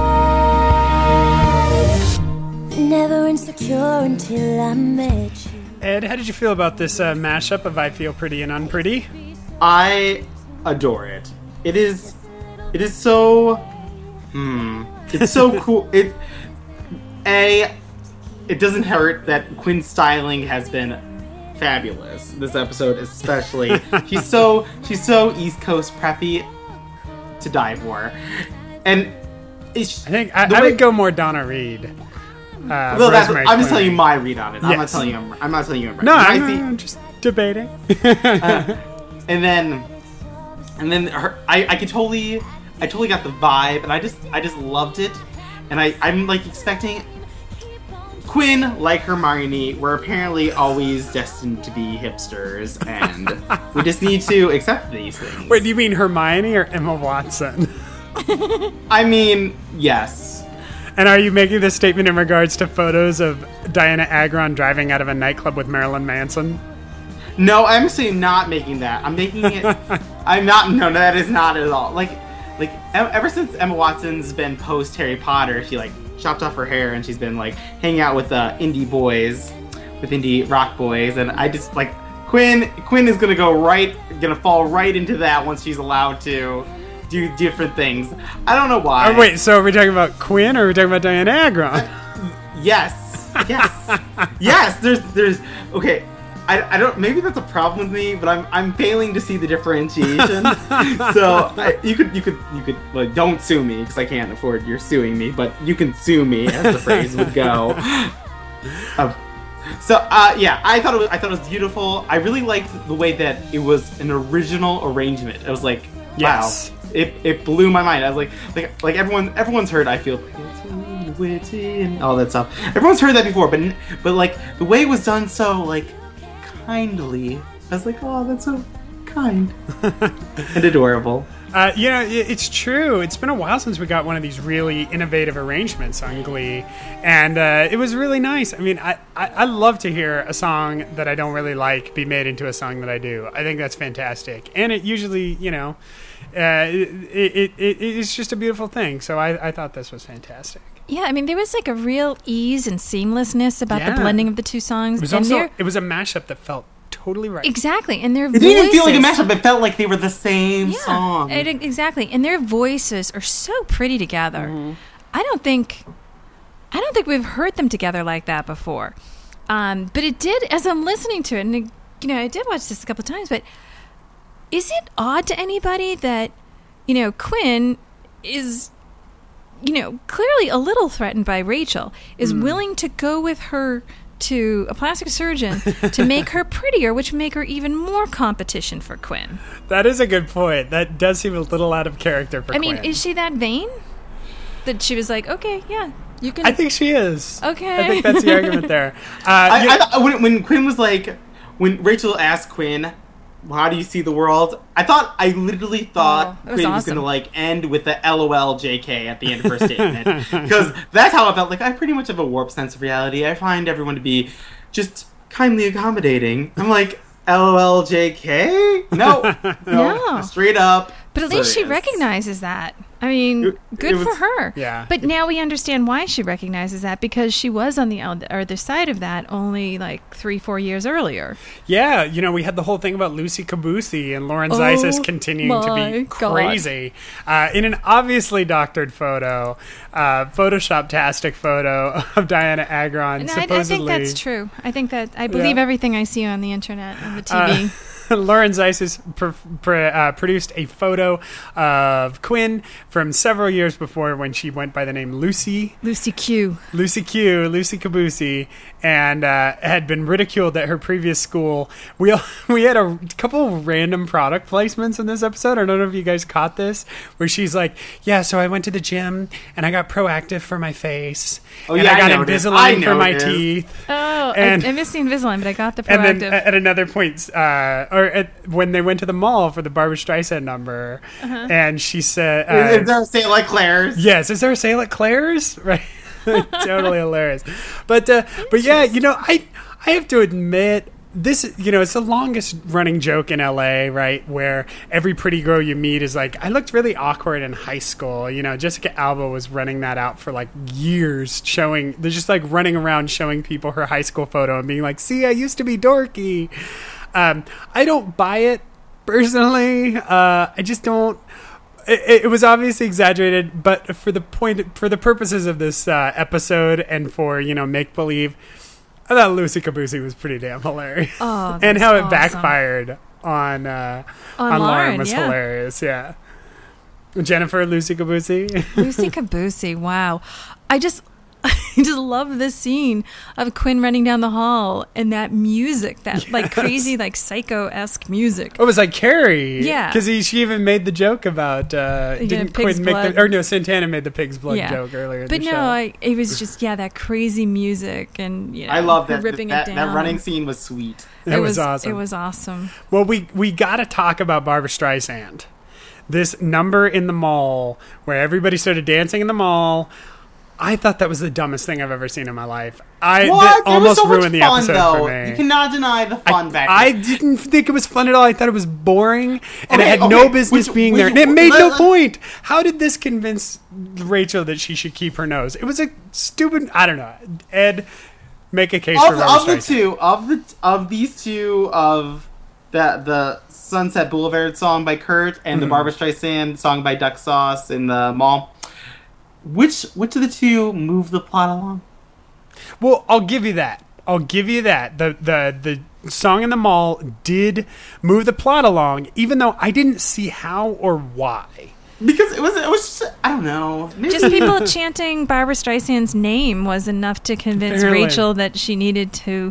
bright. Never insecure until I met you. Ed, how did you feel about this uh, mashup of I Feel Pretty and Unpretty? I adore it. It is, it is so, hmm, it's so cool. It, a, it doesn't hurt that Quinn's styling has been fabulous. This episode especially. she's so she's so East Coast preppy to die for, and it's, I think I, the I way- would go more Donna Reed. Uh, Well, that's, Rosemary I'm just Clooney. telling you my read on it. I'm not Yes. telling you. I'm, I'm not telling you. I'm right. No, I I'm, see- I'm just debating. uh, and then, and then her, I, I could totally, I totally got the vibe, and I just, I just loved it, and I, I'm like expecting Quinn, like Hermione, we're apparently always destined to be hipsters, and we just need to accept these things. Wait, do you mean Hermione or Emma Watson? I mean, yes. And are you making this statement in regards to photos of Diana Agron driving out of a nightclub with Marilyn Manson? No, I'm actually not making that. I'm making it. I'm not. No, that is not at all. Like, like e- ever since Emma Watson's been post Harry Potter, she like chopped off her hair and she's been like hanging out with uh, indie boys, with indie rock boys, and I just like Quinn. Quinn is gonna go right, gonna fall right into that once she's allowed to do different things. I don't know why. Oh, wait, so are we talking about Quinn or are we talking about Diana Agron? Yes. Yes. Yes. There's. There's. Okay. I, I don't. Maybe that's a problem with me, but I'm I'm failing to see the differentiation. so I, you could you could you could like don't sue me because I can't afford your suing me, but you can sue me, as the phrase would go. Um, so uh, yeah, I thought it was I thought it was beautiful. I really liked the way that it was an original arrangement. It was like Yes. wow. It, it blew my mind. I was like like like everyone everyone's heard I feel pretty, witty and all that stuff. Everyone's heard that before, but but like the way it was done so like kindly. I was like, oh, that's so kind and adorable. Uh, you know, it, it's true. It's been a while since we got one of these really innovative arrangements on Glee, and uh, it was really nice. I mean, I, I, I love to hear a song that I don't really like be made into a song that I do. I think that's fantastic, and it usually, you know, uh, it, it, it it's just a beautiful thing. So I, I thought this was fantastic. Yeah, I mean, there was like a real ease and seamlessness about Yeah. the blending of the two songs. It was and also their- it was a mashup that felt totally right. exactly, and their It voices. didn't even feel like a mashup. It felt like they were the same Yeah, song. it- exactly, and their voices are so pretty together. Mm-hmm. I don't think, I don't think we've heard them together like that before. Um, but it did, as I'm listening to it, and it, you know, I did watch this a couple of times. But is it odd to anybody that, you know, Quinn is, you know, clearly a little threatened by Rachel, is Mm. willing to go with her to a plastic surgeon to make her prettier, which make her even more competition for Quinn. That is a good point. That does seem a little out of character for I mean, Quinn. is she that vain? That she was like, okay, yeah, you can. I think she is. Okay. I think that's the argument there. Uh, I, you- I thought when, when Quinn was like, when Rachel asked Quinn, well, how do you see the world? I thought, I literally thought Oh, that Quinn was was awesome. gonna like end with the LOL J K at the end of her statement. Because that's how I felt. Like, I pretty much have a warped sense of reality. I find everyone to be just kindly accommodating. I'm like, LOL J K? No. No. No. Straight up. but at least she serious. recognizes that. I mean, It- good it was- for her. Yeah. But now we understand why she recognizes that, because she was on the other other side of that only like three, four years earlier. Yeah, you know, we had the whole thing about Lucy Caboose and Lauren Oh Zaisis continuing to my be God. crazy uh, in an obviously doctored photo, uh, Photoshop-tastic photo of Diana Agron. And I, supposedly, I think that's true. I think that I believe Yeah. everything I see on the internet and the T Uh, V. Lauren Zaisis pr- pr- uh, produced a photo of Quinn from several years before when she went by the name Lucy. Lucy Q. Lucy Q, Lucy Caboose, and uh, had been ridiculed at her previous school. We we had a couple random product placements in this episode. I don't know if you guys caught this, where she's like, "Yeah, so I went to the gym and I got Proactive for my face, Oh, and yeah, I got I noticed. I Invisalign for my noticed. teeth." Oh, And- I, I missed the Invisalign, but I got the And Proactive. then at another point, uh, or at, when they went to the mall for the Barbra Streisand number, Uh-huh. and she said, Is, uh, is there a say like Claire's? "Yes, is there a sale at Claire's?" Right, totally hilarious. But uh, but yeah, you know, I I have to admit. This, you know, it's the longest running joke in L A, right? Where every pretty girl you meet is like, I looked really awkward in high school. You know, Jessica Alba was running that out for like years, showing, they're just like running around showing people her high school photo and being like, see, I used to be dorky. Um, I don't buy it personally. Uh, I just don't. It, it was obviously exaggerated, but for the point, for the purposes of this uh, episode and for, you know, make believe, I thought Lucy Cabusi was pretty damn hilarious. Oh, and that's how it awesome. backfired on uh, On on, Lauren, Lauren, was yeah. hilarious. Yeah. Jennifer Lucy Cabusi. Lucy Cabusi, wow. I just I just love this scene of Quinn running down the hall and that music, that like Yes. crazy, like psycho-esque music. It was like Carrie. Yeah. Because she even made the joke about, uh, Yeah, didn't pig's Quinn make blood. the, or no, Santana made the pig's blood Yeah. joke earlier in But the no, show. I, it was just, yeah, that crazy music and, you know, I love her that. ripping that, it down. that running scene was sweet. That it was, was awesome. It was awesome. Well, we, we got to talk about Barbra Streisand. This number in the mall where everybody started dancing in the mall. I thought that was the dumbest thing I've ever seen in my life. I What? that It was almost so much ruined the fun, episode though. for me. You cannot deny the fun I, back I then. didn't think it was fun at all. I thought it was boring, and it Okay, had okay. no business Which- being which- there. And it made let- no let- point. How did this convince Rachel that she should keep her nose? It was a stupid. I don't know. Ed, make a case for Of, Barbra of the Streisand. two, of the of these two, of the the Sunset Boulevard song by Kurt and the Mhm. Barbra Streisand song by Duck Sauce in the mall, which which of the two move the plot along? Well, I'll give you that. I'll give you that. The the the song in the mall did move the plot along, even though I didn't see how or why. Because it was it was just, I don't know. Maybe- Just people chanting Barbra Streisand's name was enough to convince Apparently. Rachel that she needed to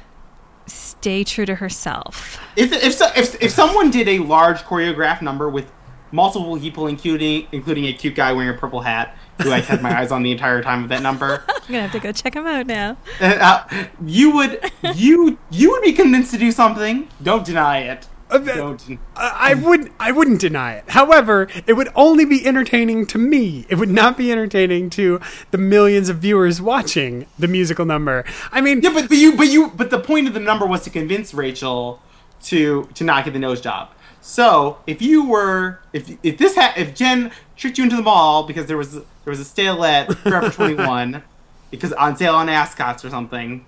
stay true to herself. If if, so, if if someone did a large choreographed number with multiple people, including including a cute guy wearing a purple hat, who I had my eyes on the entire time of that number, I'm gonna have to go check him out now. uh, you would you you would be convinced to do something. Don't deny it. Uh, Don't. I I would I wouldn't deny it. However, it would only be entertaining to me. It would not be entertaining to the millions of viewers watching the musical number. I mean, Yeah, but, but you but you but the point of the number was to convince Rachel to to not get the nose job. So if you were if if this ha- if Jen tricked you into the mall because there was there was a sale at Forever twenty-one because on sale on ascots or something.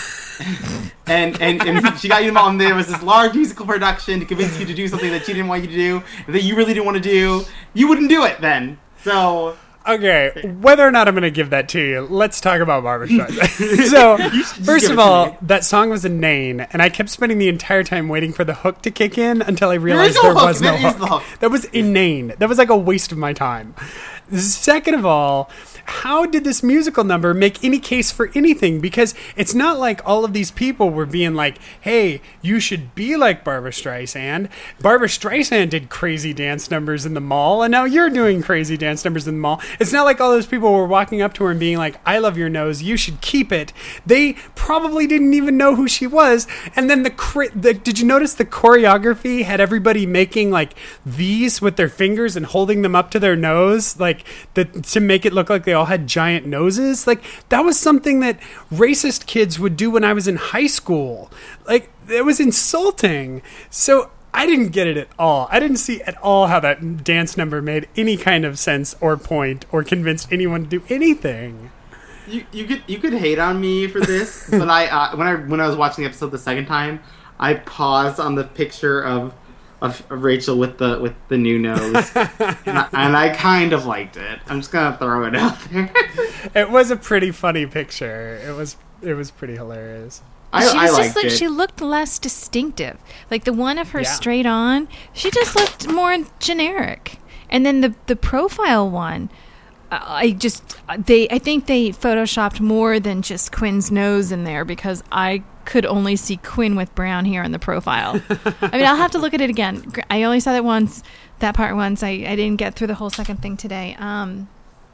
and, and and she got you in the mall, and there was this large musical production to convince you to do something that she didn't want you to do, that you really didn't want to do. You wouldn't do it then. So okay, whether or not I'm going to give that to you, let's talk about Barbra Streisand. So, just first give of it to all, me. that song was inane, and I kept spending the entire time waiting for the hook to kick in until I realized no there hook. was no There is hook. the hook. That was inane. That was like a waste of my time. Second of all, how did this musical number make any case for anything? Because it's not like all of these people were being like, hey, you should be like Barbra Streisand. Barbra Streisand did crazy dance numbers in the mall, and now you're doing crazy dance numbers in the mall. It's not like all those people were walking up to her and being like, I love your nose, you should keep it. They probably didn't even know who she was. And then the, cri- the did you notice the choreography had everybody making like these with their fingers and holding them up to their nose, like the, to make it look like they all had giant noses? Like that was something that racist kids would do when I was in high school. Like it was insulting. So I didn't get it at all. I didn't see at all how that dance number made any kind of sense or point or convinced anyone to do anything. You you could you could hate on me for this, but I uh, when I when I was watching the episode the second time, I paused on the picture of of, of Rachel with the with the new nose, and, I, and I kind of liked it. I'm just gonna throw it out there. It was a pretty funny picture. It was it was pretty hilarious. I, she I was liked just like it. she looked less distinctive. Like the one of her Yeah. straight on, she just looked more generic. And then the the profile one, uh, I just they I think they photoshopped more than just Quinn's nose in there because I could only see Quinn with brown hair in the profile. I mean, I'll have to look at it again. Gr- I only saw that once, that part once. I, I didn't get through the whole second thing today. Um,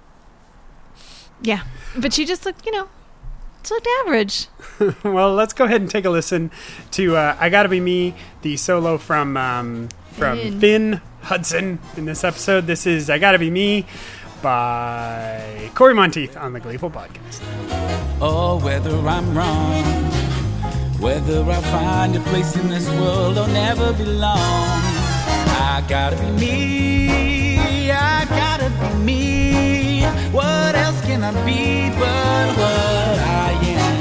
yeah, but she just looked, you know, she looked average. Well, let's go ahead and take a listen to uh, I Gotta Be Me, the solo from um, from Finn. Finn Hudson in this episode. This is I Gotta Be Me by Corey Monteith on the Gleeful Podcast. Oh, whether I'm wrong, whether I find a place in this world or never belong, I gotta be me, I gotta be me. What else can I be but what I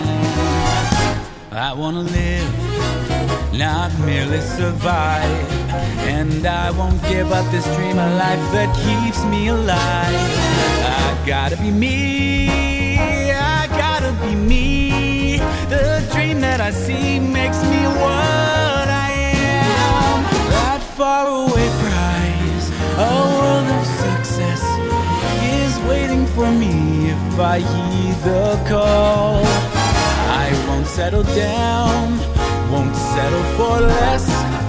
am? I wanna live, not merely survive, and I won't give up this dream of life that keeps me alive. I gotta be me, I gotta be me. The dream that I see makes me what I am. That faraway prize, a world of success, is waiting for me if I heed the call. I won't settle down, won't settle for less,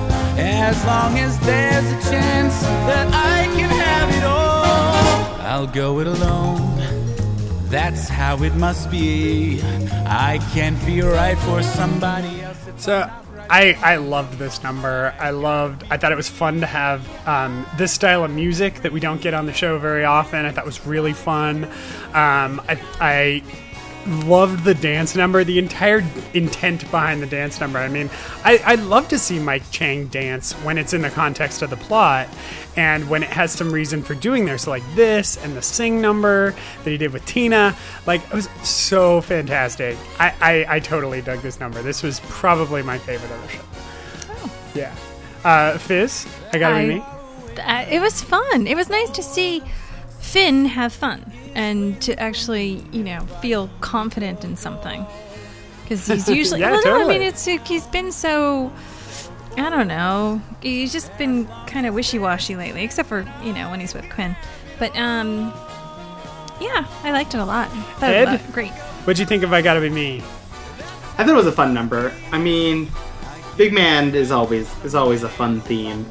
as long as there's a chance that I can have it all. I'll go it alone, that's how it must be. I can't be right for somebody else. So I, I loved this number. I loved, I thought it was fun to have um, this style of music that we don't get on the show very often. I thought it was really fun. Um, I, I loved the dance number, the entire intent behind the dance number. I mean, I, I'd love to see Mike Chang dance when it's in the context of the plot and when it has some reason for doing there. So like this and the sing number that he did with Tina, like it was so fantastic. I, I, I totally dug this number. This was probably my favorite of the show. Oh. Yeah. Uh, Fizz, I got I, it with me. Uh, it was fun. It was nice to see Finn have fun and to actually, you know, feel confident in something. Because he's usually... yeah, well, totally. no, I mean, it's he's been so... I don't know. He's just been kind of wishy-washy lately, except for, you know, when he's with Quinn. But, um... yeah, I liked it a lot. Thought it was Ed? great. What'd you think of I Gotta Be Me? I thought it was a fun number. I mean, Big Man is always is always a fun theme.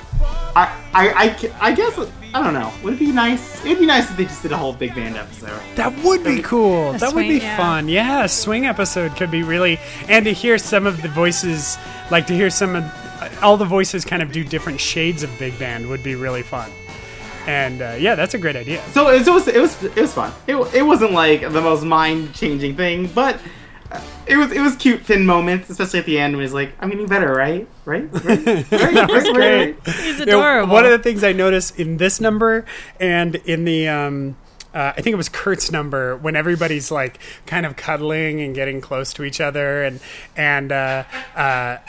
I, I, I, I guess, I don't know. Would it be nice? It would be nice if they just did a whole Big Band episode. That would be cool. A that would swing, be yeah. fun. Yeah, a swing episode could be really... And to hear some of the voices, like to hear some of... All the voices kind of do different shades of Big Band would be really fun. And uh, yeah, that's a great idea. So it was, it was, it was fun. It, it wasn't like the most mind-changing thing, but it was, it was cute Finn moments, especially at the end when he's like, "I'm getting better, right? Right? Right? right? That was right, great. right, right." He's You know, adorable. one of the things I noticed in this number and in the... Um, Uh, I think it was Kurt's number when everybody's like kind of cuddling and getting close to each other and and uh, uh,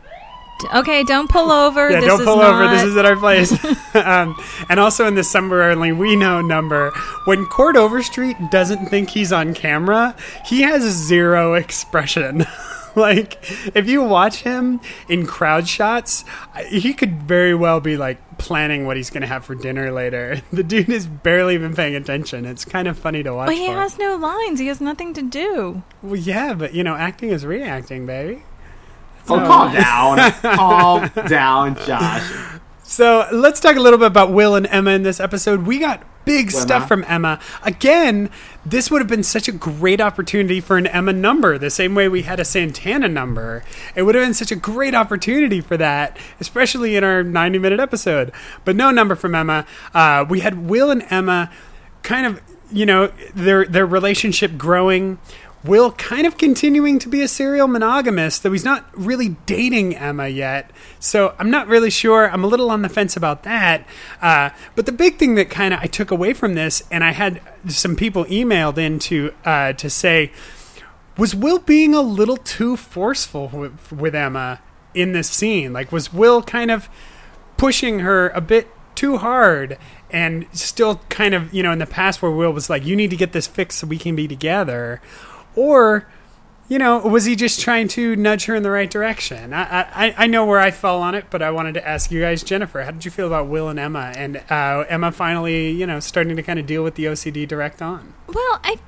Okay, don't pull over. yeah, this don't is pull not... over. This is at our place. um, and also in the Somewhere Only We Know number, when Court Overstreet doesn't think he's on camera, he has zero expression. Like, if you watch him in crowd shots, he could very well be like planning what he's going to have for dinner later. The dude is barely even paying attention. It's kind of funny to watch. But he for. has no lines. He has nothing to do. Well, yeah, but you know, acting is reacting, baby. Oh, So- calm down. Calm down, Josh. So let's talk a little bit about Will and Emma in this episode. We got big Emma. stuff from Emma. Again, this would have been such a great opportunity for an Emma number, the same way we had a Santana number. It would have been such a great opportunity for that, especially in our ninety-minute episode. But no number from Emma. Uh, we had Will and Emma kind of, you know, their their relationship growing. Will kind of continuing to be a serial monogamist, though he's not really dating Emma yet. So I'm not really sure. I'm a little on the fence about that. Uh, but the big thing that kind of I took away from this, and I had some people emailed in to, uh, to say, was Will being a little too forceful with, with Emma in this scene? Like, was Will kind of pushing her a bit too hard? And still kind of, you know, in the past where Will was like, you need to get this fixed so we can be together. Or, you know, was he just trying to nudge her in the right direction? I, I I know where I fell on it, but I wanted to ask you guys, Jennifer, how did you feel about Will and Emma? And uh, Emma finally, you know, starting to kind of deal with the O C D direct on. Well, I,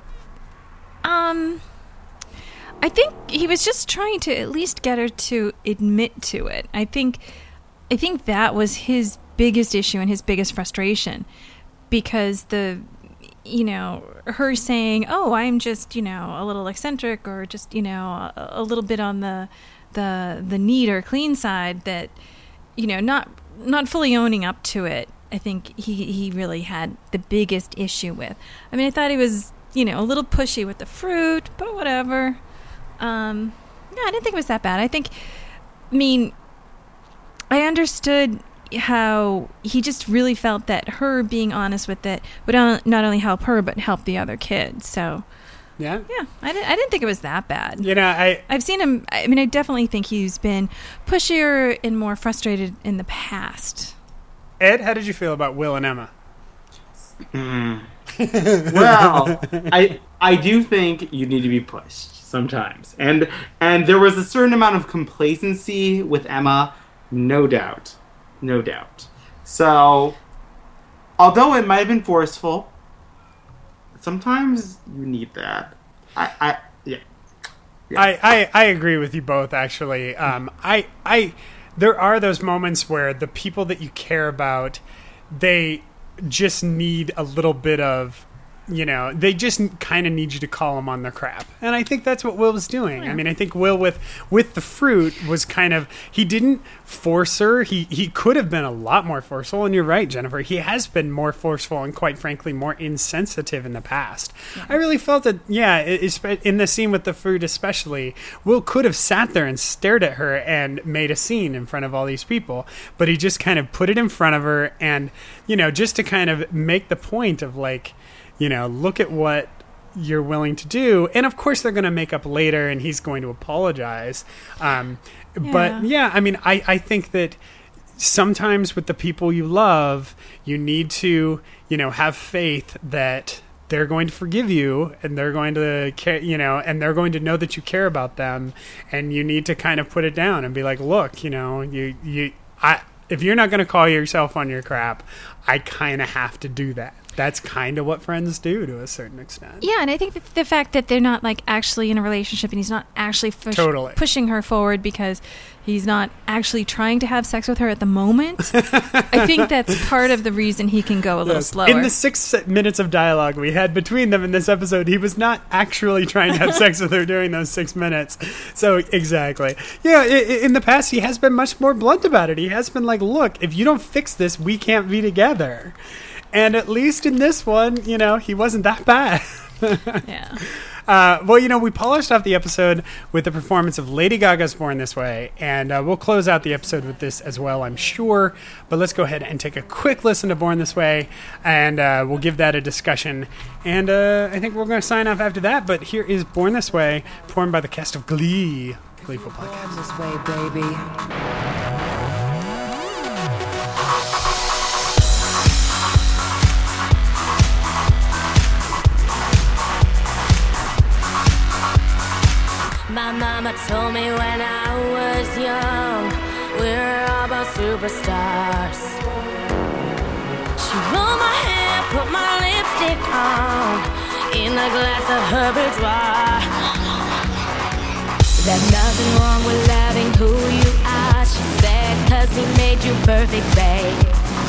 um, I think he was just trying to at least get her to admit to it. I think, I think that was his biggest issue and his biggest frustration, because the, you know, her saying, "Oh, I'm just, you know, a little eccentric, or just, you know, a, a little bit on the, the, the neat or clean side," that, you know, not, not fully owning up to it. I think he, he really had the biggest issue with. I mean, I thought he was, you know, a little pushy with the fruit, but whatever. Um, yeah, I didn't think it was that bad. I think, I mean, I understood how he just really felt that her being honest with it would not only help her, but help the other kids. So, Yeah? yeah, I didn't, I didn't think it was that bad. You know, I... I've seen him, I mean, I definitely think he's been pushier and more frustrated in the past. Ed, how did you feel about Will and Emma? Mm. Well, I I do think you need to be pushed. sometimes. And and there was a certain amount of complacency with Emma, no doubt. No doubt. So, although it might have been forceful, sometimes you need that. I, I yeah. yeah. I, I, I agree with you both, actually. Um, I, I, there are those moments where the people that you care about, they just need a little bit of, you know, they just kind of need you to call them on their crap. And I think that's what Will was doing. Yeah. I mean, I think Will with with the fruit was kind of, he didn't force her. He he could have been a lot more forceful. And you're right, Jennifer. He has been more forceful and, quite frankly, more insensitive in the past. Yeah. I really felt that, yeah, it, in the scene with the fruit especially, Will could have sat there and stared at her and made a scene in front of all these people. But he just kind of put it in front of her and, you know, just to kind of make the point of, like, you know, look at what you're willing to do. And of course they're going to make up later and he's going to apologize. Um, yeah. But yeah, I mean, I, I think that sometimes with the people you love, you need to, you know, have faith that they're going to forgive you and they're going to care, you know, and they're going to know that you care about them. And you need to kind of put it down and be like, look, you know, you, you, I, if you're not going to call yourself on your crap, I kind of have to do that. That's kind of what friends do to a certain extent. Yeah, and I think that the fact that they're not like actually in a relationship and he's not actually push- totally. pushing her forward because he's not actually trying to have sex with her at the moment, I think that's part of the reason he can go a little yes. slower. In the six minutes of dialogue we had between them in this episode, he was not actually trying to have sex with her during those six minutes. So, exactly. Yeah, in the past, he has been much more blunt about it. He has been like, look, if you don't fix this, we can't be together. And at least in this one, you know, he wasn't that bad. Yeah. Uh, well, you know, we polished off the episode with the performance of Lady Gaga's Born This Way, and uh, we'll close out the episode with this as well, I'm sure. But let's go ahead and take a quick listen to Born This Way, and uh, we'll give that a discussion. And uh, I think we're going to sign off after that, but here is Born This Way, performed by the cast of Glee. Gleeful podcast. Born this way, baby. My mama told me when I was young, we're all about superstars. She rolled my hair, put my lipstick on, in a glass of her boudoir. There's nothing wrong with loving who you are, she said, cause he made you perfect, babe.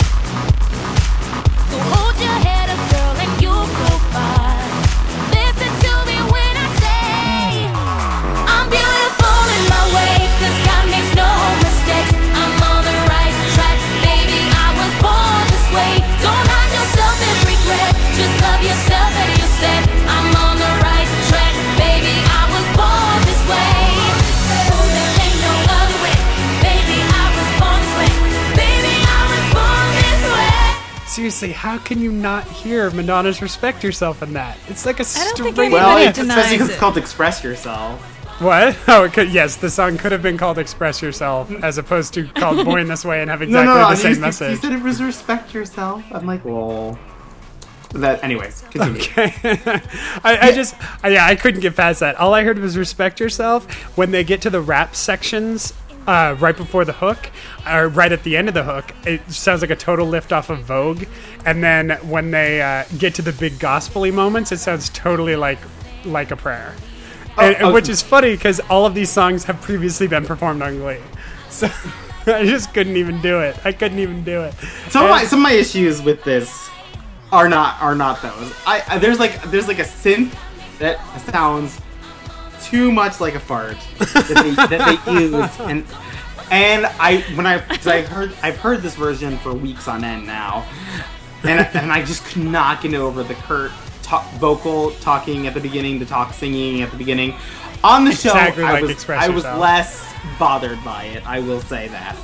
So hold your head up, girl, and you'll go far. Listen to me when I say I'm beautiful in my way, cause God makes no mistakes. I'm on the right track, baby, I was born this way. Don't hide yourself in regret, just love yourself and you said I'm on the right track, baby, I was born this way. Oh, there ain't no other way, baby, I was born this way. Baby, I was born this way. Seriously, how can you not hear Madonna's Respect Yourself in that? It's like a I don't think straight... anybody Well, it's denies especially because it. it's called Express Yourself. What? Oh, it could, yes, the song could have been called Express Yourself as opposed to called Born This Way and have exactly no, no, no, the same you, message. You said it was Respect Yourself. I'm like, well... That, anyways, continue. Okay. I, I just, I, yeah, I couldn't get past that. All I heard was Respect Yourself when they get to the rap sections uh, right before the hook, or right at the end of the hook. It sounds like a total lift off of Vogue. And then when they uh, get to the big gospel-y moments, it sounds totally like like a prayer. And, oh, which is funny because all of these songs have previously been performed on Glee. So I just couldn't even do it. I couldn't even do it. Some of And- my some of my issues with this are not are not those. I, I there's like there's like a synth that sounds too much like a fart that they, that they use, and and I when I cause I heard I've heard this version for weeks on end now, and and I just could not get over the Kurt talk, vocal talking at the beginning, the talk singing at the beginning. On the Exactly show, like I was Express I was Yourself. less bothered by it. I will say that.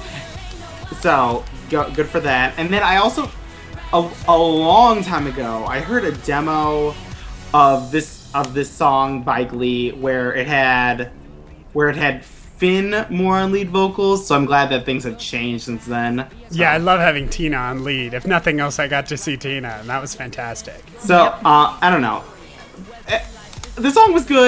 So go, good for that. And then I also. A, a long time ago, I heard a demo of this of this song by Glee where it had where it had Finn more on lead vocals. So I'm glad that things have changed since then. So, Yeah, I love having Tina on lead. If nothing else, I got to see Tina, and that was fantastic. So uh, I don't know. Eh, The song was good.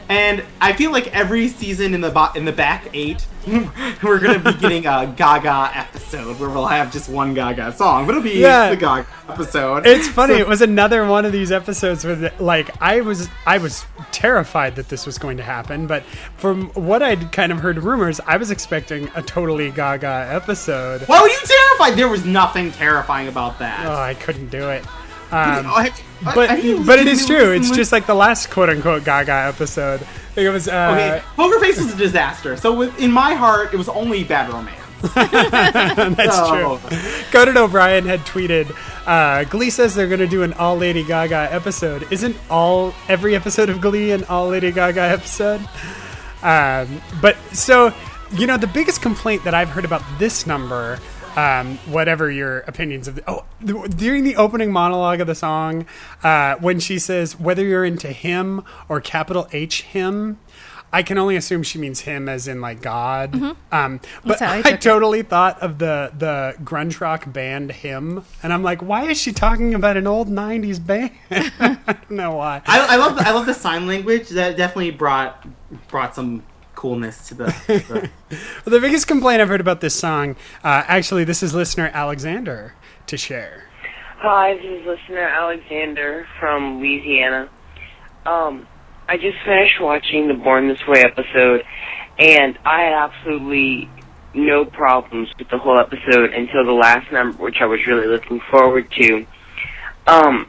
And I feel like every season in the bo- in the back eight, we're gonna be getting a Gaga episode where we'll have just one Gaga song, but it'll be Yeah. the Gaga episode. It's funny. So- it was another one of these episodes with like I was I was terrified that this was going to happen, but from what I'd kind of heard rumors, I was expecting a totally Gaga episode. Why were you terrified? There was nothing terrifying about that. Oh, I couldn't do it. Um, Oh, I- I- but I think but it is true. legitimately It's was- just like the last quote unquote Gaga episode. I think it was. Uh, Okay, Poker Face was a disaster. So with, in my heart, it was only Bad Romance. That's So- true. Conan O'Brien had tweeted, uh, Glee says they're going to do an all Lady Gaga episode. Isn't all every episode of Glee an all Lady Gaga episode? Um, but so, you know, the biggest complaint that I've heard about this number, um, whatever your opinions of the, oh, th- during the opening monologue of the song, uh, when she says, whether you're into him or capital H him, I can only assume she means him as in like God. Um, but That's how I I, took it. totally thought of the, the grunge rock band Him. And I'm like, why is she talking about an old nineties band? I don't know why. I, I love the, I love the sign language. That definitely brought brought some coolness to the. To the Well, the biggest complaint I've heard about this song, uh, actually, this is listener Alexander to share. Hi, this is listener Alexander from Louisiana. Um, I just finished watching the Born This Way episode, and I had absolutely no problems with the whole episode until the last number, which I was really looking forward to. Um,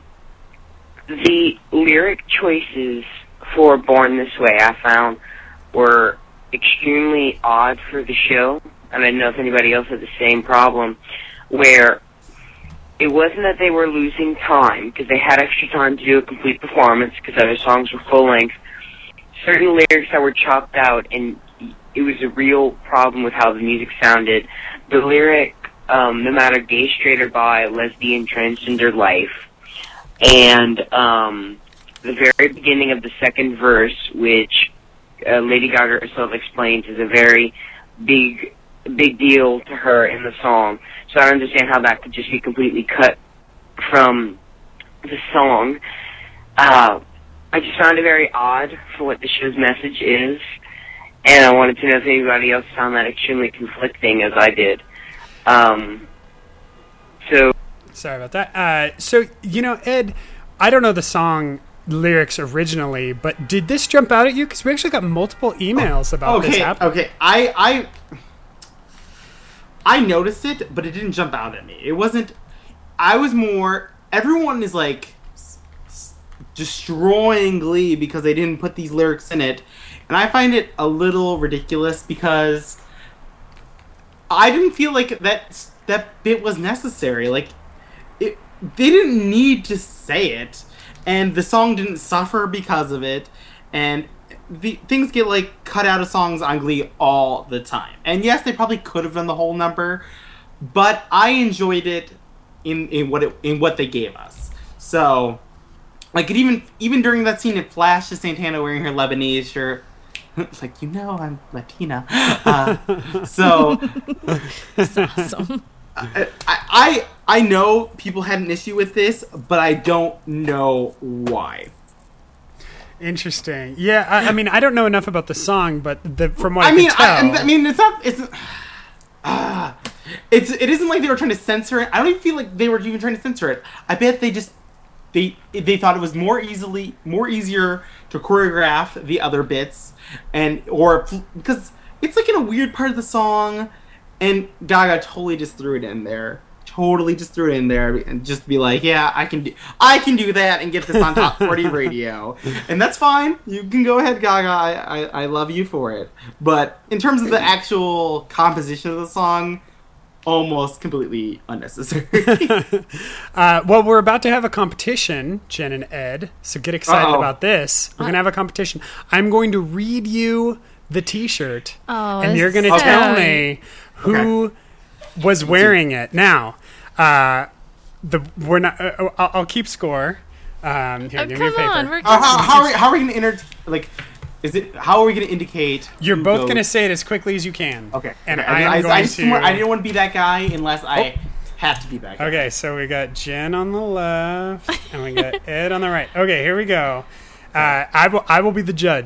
the lyric choices for Born This Way, I found, were extremely odd for the show, and I don't know if anybody else had the same problem, where it wasn't that they were losing time, because they had extra time to do a complete performance, because other songs were full length. Certain lyrics that were chopped out, and it was a real problem with how the music sounded. The lyric, um, no matter gay, straight, or bi, lesbian, transgender life, and um, the very beginning of the second verse, which uh, Lady Gaga herself explains is a very big, big deal to her in the song. So I don't understand how that could just be completely cut from the song. Uh, I just found it very odd for what the show's message is, and I wanted to know if anybody else found that extremely conflicting as I did. Um, so... Sorry about that. Uh, so, you know, Ed, I don't know the song lyrics originally, but did this jump out at you? Because we actually got multiple emails about this okay, happening. okay. I I I noticed it, but it didn't jump out at me. It wasn't. I was more. Everyone is like s- s- destroying Glee because they didn't put these lyrics in it, and I find it a little ridiculous because I didn't feel like that that bit was necessary. Like, it, they didn't need to say it, and the song didn't suffer because of it, and the things get like cut out of songs on Glee all the time. And yes, they probably could have done the whole number, but I enjoyed it in, in what it in what they gave us. So, like, it even even during that scene, it flashed to Santana wearing her Lebanese shirt. It's like, you know, I'm Latina. Uh, so, That's awesome. I, I I know people had an issue with this, but I don't know why. Interesting. Yeah, I, I mean, I don't know enough about the song, but the, from what I, I mean, could tell... I, I mean, it's not. It's. Uh, it's. It isn't like they were trying to censor it. I don't even feel like they were even trying to censor it. I bet they just they they thought it was more easily more easier to choreograph the other bits, and or because it's like in a weird part of the song, and Gaga totally just threw it in there. Totally just threw it in there and just be like, yeah, I can do, I can do that and get this on Top forty radio, and that's fine. You can go ahead, Gaga. I, I, I love you for it. But in terms of the actual composition of the song, almost completely unnecessary. uh, well, we're about to have a competition, Jen and Ed, so get excited Uh-oh. about this. We're going to have a competition. I'm going to read you the T-shirt, Oh, and this you're going is to so- tell me who was wearing it. Now, uh, the we're not. Uh, I'll, I'll keep score. Um, here, Oh, give me your come paper. on, we're Uh, how, how are we, how are we going to inter like? Is it how are we going to indicate? You're who both goes- going to say it as quickly as you can. Okay. And okay. I am I, going I, just, to. I didn't want to be that guy unless I had to be that guy. Okay, so we got Jen on the left, and we got Ed on the right. Okay, here we go. Uh, I will. I will be the judge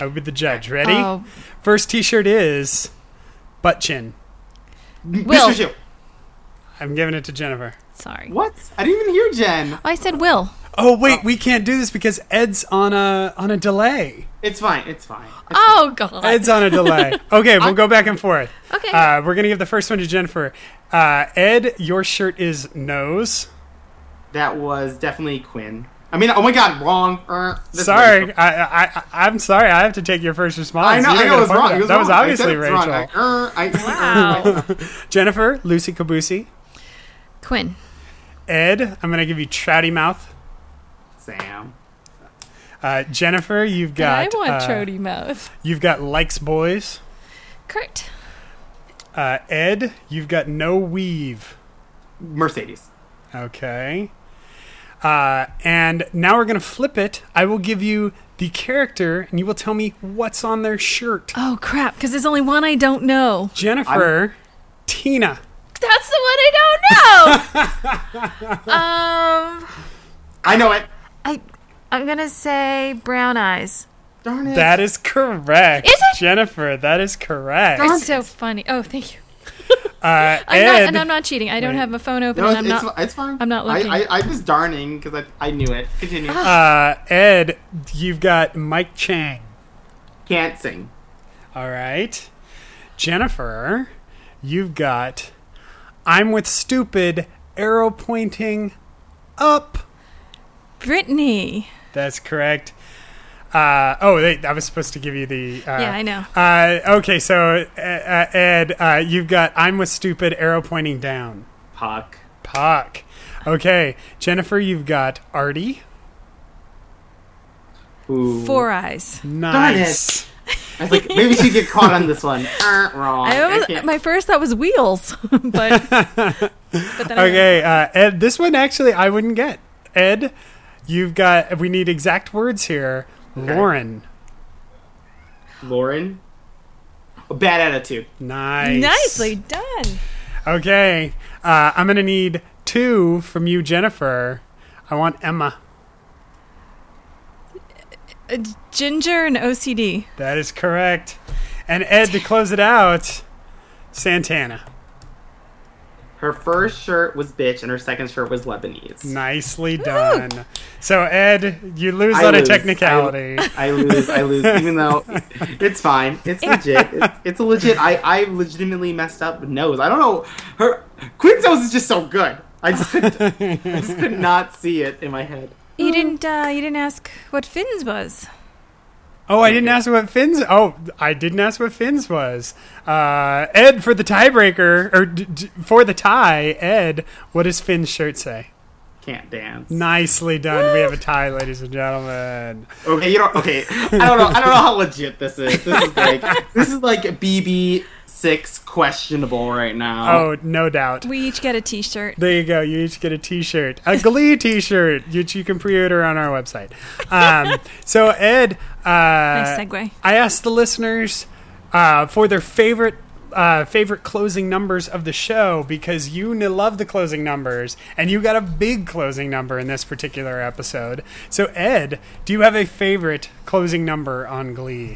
I will be the judge. Ready? Oh. First T-shirt is butt chin. Will. Mister Shu. I'm giving it to Jennifer. Sorry. What? I didn't even hear Jen. I said Will. Oh wait, we can't do this because Ed's on a on a delay. It's fine. It's fine. It's Oh, God. Ed's on a delay. Okay, we'll go back and forth. Okay. Uh, we're gonna give the first one to Jennifer. Uh, Ed, your shirt is nose. That was definitely Quinn. I mean, oh my God, wrong. Uh, this Sorry, is I, I, I, I'm sorry. I have to take your first response. I know. You I didn't know get it a was point wrong. for It was that was wrong. I obviously said it was wrong. Rachel. I, uh, I, Wow. Jennifer, Lucy Kabusi. Quinn. Ed, I'm gonna give you Trouty Mouth. Sam. Uh, Jennifer, you've got I want uh, Trody Mouth. You've got Likes Boys. Kurt. Uh, Ed, you've got No Weave. Mercedes. Okay. Uh, and now we're going to flip it. I will give you the character, and you will tell me what's on their shirt. Oh, crap, because there's only one I don't know. Jennifer, Tina. That's the one I don't know! um, I know it. I, I'm going to say Brown Eyes. Darn it. That is correct. Is it? Jennifer, that is correct. It's so funny. Oh, thank you. Uh, I'm not, Ed, and I'm not cheating. I don't Wait. have my phone open. No, and it's, I'm it's, not. it's fine. I'm not looking. I, I, I was darning because I, I knew it. Continue. uh, Ed, you've got Mike Chang. Can't sing. All right. Jennifer, you've got I'm with Stupid, arrow pointing up. Brittany. That's correct. Uh, oh, they, I was supposed to give you the... Uh, Yeah, I know. Uh, okay, so, uh, uh, Ed, uh, you've got I'm with Stupid, arrow pointing down. Puck. Puck. Okay. Jennifer, you've got Artie. Ooh. Four Eyes. Nice. I was like, maybe she'd get caught on this one. Uh, wrong. I I was, can't- my first thought was Wheels, but, but then I Okay, uh, Ed, this one actually I wouldn't get. Ed, you've got... We need exact words here. Lauren. Lauren. A bad attitude. Nice. Nicely done. Okay. Uh, I'm going to need two from you, Jennifer. I want Emma. Uh, Ginger and O C D. That is correct. And Ed, to close it out, Santana. Her first shirt was bitch, and her second shirt was Lebanese. Nicely done. So, Ed, you lose I on lose. a technicality. I, I lose. I lose. Even though it's fine. It's legit. It's, it's a legit. I, I legitimately messed up nose. I don't know. Her Quinn's nose is just so good. I just could, I just could not see it in my head. You didn't. Uh, you didn't ask what Finn's was. Oh, I didn't ask what Finn's... Oh, I didn't ask what Finn's was. Uh, Ed, for the tiebreaker, or d- d- for the tie, Ed, what does Finn's shirt say? Can't dance. Nicely done. We have a tie, ladies and gentlemen. Okay, you don't. Okay, I don't know. I don't know how legit this is. This is like this is like B B six questionable right now. Oh, no doubt. We each get a T-shirt. There you go. You each get a T-shirt, a Glee T-shirt, which you can pre-order on our website. Um, so, Ed, uh, Nice segue. I asked the listeners uh, for their favorite uh, favorite closing numbers of the show because you n- love the closing numbers, and you got a big closing number in this particular episode. So, Ed, do you have a favorite closing number on Glee?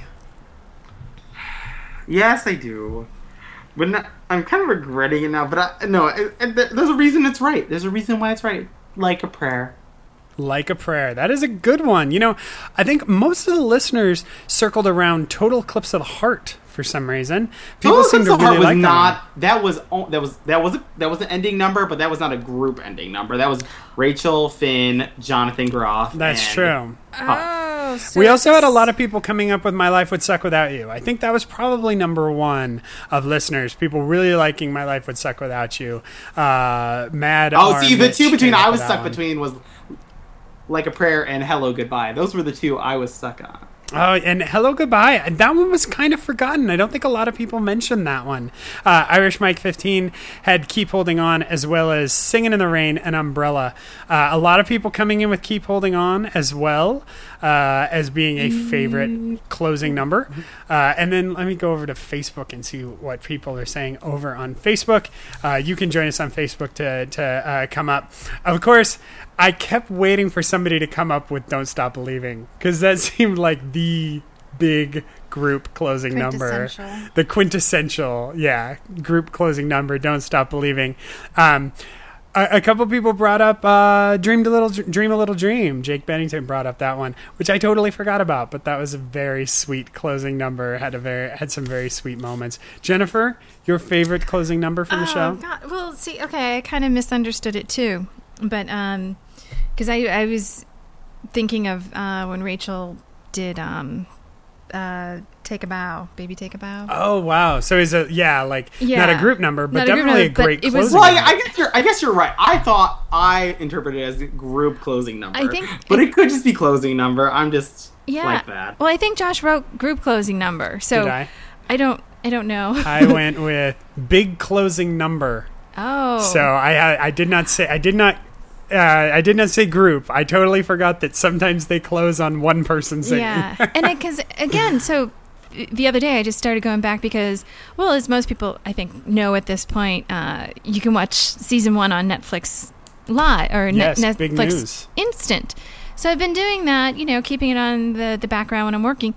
Yes, I do. But not, I'm kind of regretting it now. But I, no, it, it, there's a reason it's right. There's a reason why it's right. Like a prayer. Like a prayer. That is a good one. You know, I think most of the listeners circled around Total Eclipse of the Heart for some reason. People Total seem Eclipse to of the really Heart was like not. That was o- that was that was a, that was an ending number, but that was not a group ending number. That was Rachel, Finn, Jonathan Groff. That's and true. Puck. Oh, so We also had a it's- lot of people coming up with My Life Would Suck Without You. I think that was probably number one of listeners. People really liking My Life Would Suck Without You. Uh, Mad Oh, R. see, the Mitch two between came up I with was that stuck one. between was Like a Prayer and Hello Goodbye. Those were the two I was stuck on. Oh, and Hello Goodbye. That one was kind of forgotten. I don't think a lot of people mentioned that one. Uh, Irish Mike fifteen had Keep Holding On, as well as Singing in the Rain and Umbrella. Uh, a lot of people coming in with Keep Holding On as well uh, as being a favorite closing number. Uh, and then let me go over to Facebook and see what people are saying over on Facebook. Uh, you can join us on Facebook to, to uh, come up. Of course, I kept waiting for somebody to come up with Don't Stop Believing because that seemed like the big group closing number. The quintessential, yeah, group closing number, Don't Stop Believing. Um, a, a couple people brought up uh, Dreamed a Little, Dream a Little Dream. Jake Bennington brought up that one, which I totally forgot about, but that was a very sweet closing number. Had a very had some very sweet moments. Jennifer, your favorite closing number from the oh, show? God. Well, see, okay, I kind of misunderstood it too, but um, because I I was thinking of uh, when Rachel did um. Uh, take a bow, baby, take a bow. Oh wow! So is a yeah, like yeah. not a group number, but not definitely a, a, group number, a great it closing. Was, well, number. I, I guess you're. I guess you're right. I thought I interpreted it as a group closing number. I think, but it, it could just be closing number. I'm just yeah. like that. Well, I think Josh wrote group closing number, so Did I? I don't. I don't know. I went with big closing number. Oh, so I I did not say I did not. Uh, I did not say group. I totally forgot that sometimes they close on one person singing. Yeah, and because again, so the other day I just started going back because, well, as most people I think know at this point, uh, you can watch season one on Netflix Live or yes, Net- big Netflix news. Instant. So I've been doing that, you know, keeping it on the the background when I'm working,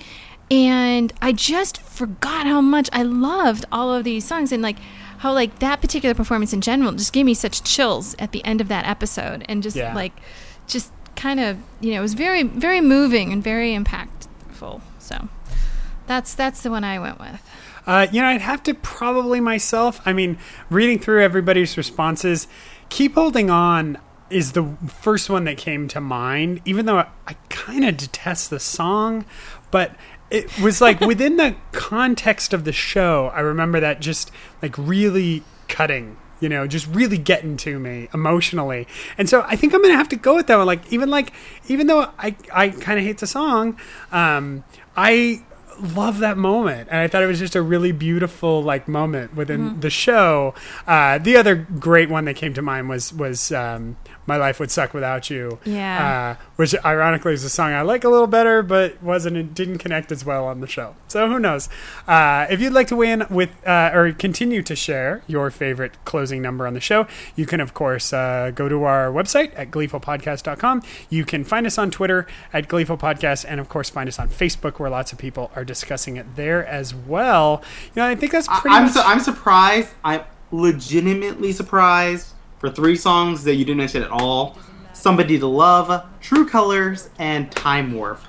and I just forgot how much I loved all of these songs and like. How like that particular performance in general just gave me such chills at the end of that episode, and just yeah. like, just kind of, you know, it was very, very moving and very impactful. So that's that's the one I went with. Uh, you know, I'd have to probably myself. I mean, reading through everybody's responses, Keep Holding On is the first one that came to mind. Even though I, I kind of detest the song, but. It was like within the context of the show, I remember that just like really cutting, you know, just really getting to me emotionally. And so I think I'm going to have to go with that one. Like, even like, even though I, I kind of hate the song, um, I love that moment. And I thought it was just a really beautiful like moment within mm-hmm. the show. Uh, the other great one that came to mind was, was, um, My Life Would Suck Without You. Yeah. Uh, which ironically is a song I like a little better, but wasn't it didn't connect as well on the show. So who knows? Uh, if you'd like to weigh in with uh, or continue to share your favorite closing number on the show, you can of course uh, go to our website at gleeful podcast dot com. You can find us on Twitter at Gleeful Podcast, and of course find us on Facebook, where lots of people are discussing it there as well. You know, I think that's pretty. I, I'm much... su- I'm surprised. I'm legitimately surprised for three songs that you didn't mention at all. Somebody to Love, True Colors, and Time Warp.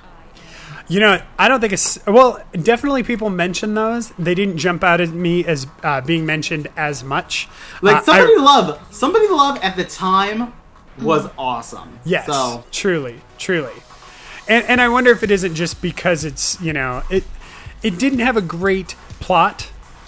You know, I don't think it's... Well, definitely people mention those. They didn't jump out at me as uh, being mentioned as much. Like, uh, Somebody I, to Love. Somebody to Love at the time was awesome. Yes, so. truly, truly. And, and I wonder if it isn't just because it's, you know... It, it didn't have a great plot.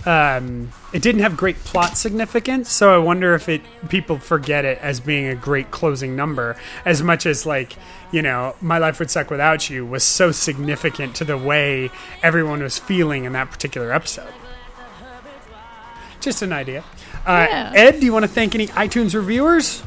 Um, it didn't have great plot significance, so I wonder if it people forget it as being a great closing number, as much as like, you know, My Life Would Suck Without You was so significant to the way everyone was feeling in that particular episode. Just an idea. Uh, yeah. Ed, do you want to thank any iTunes reviewers?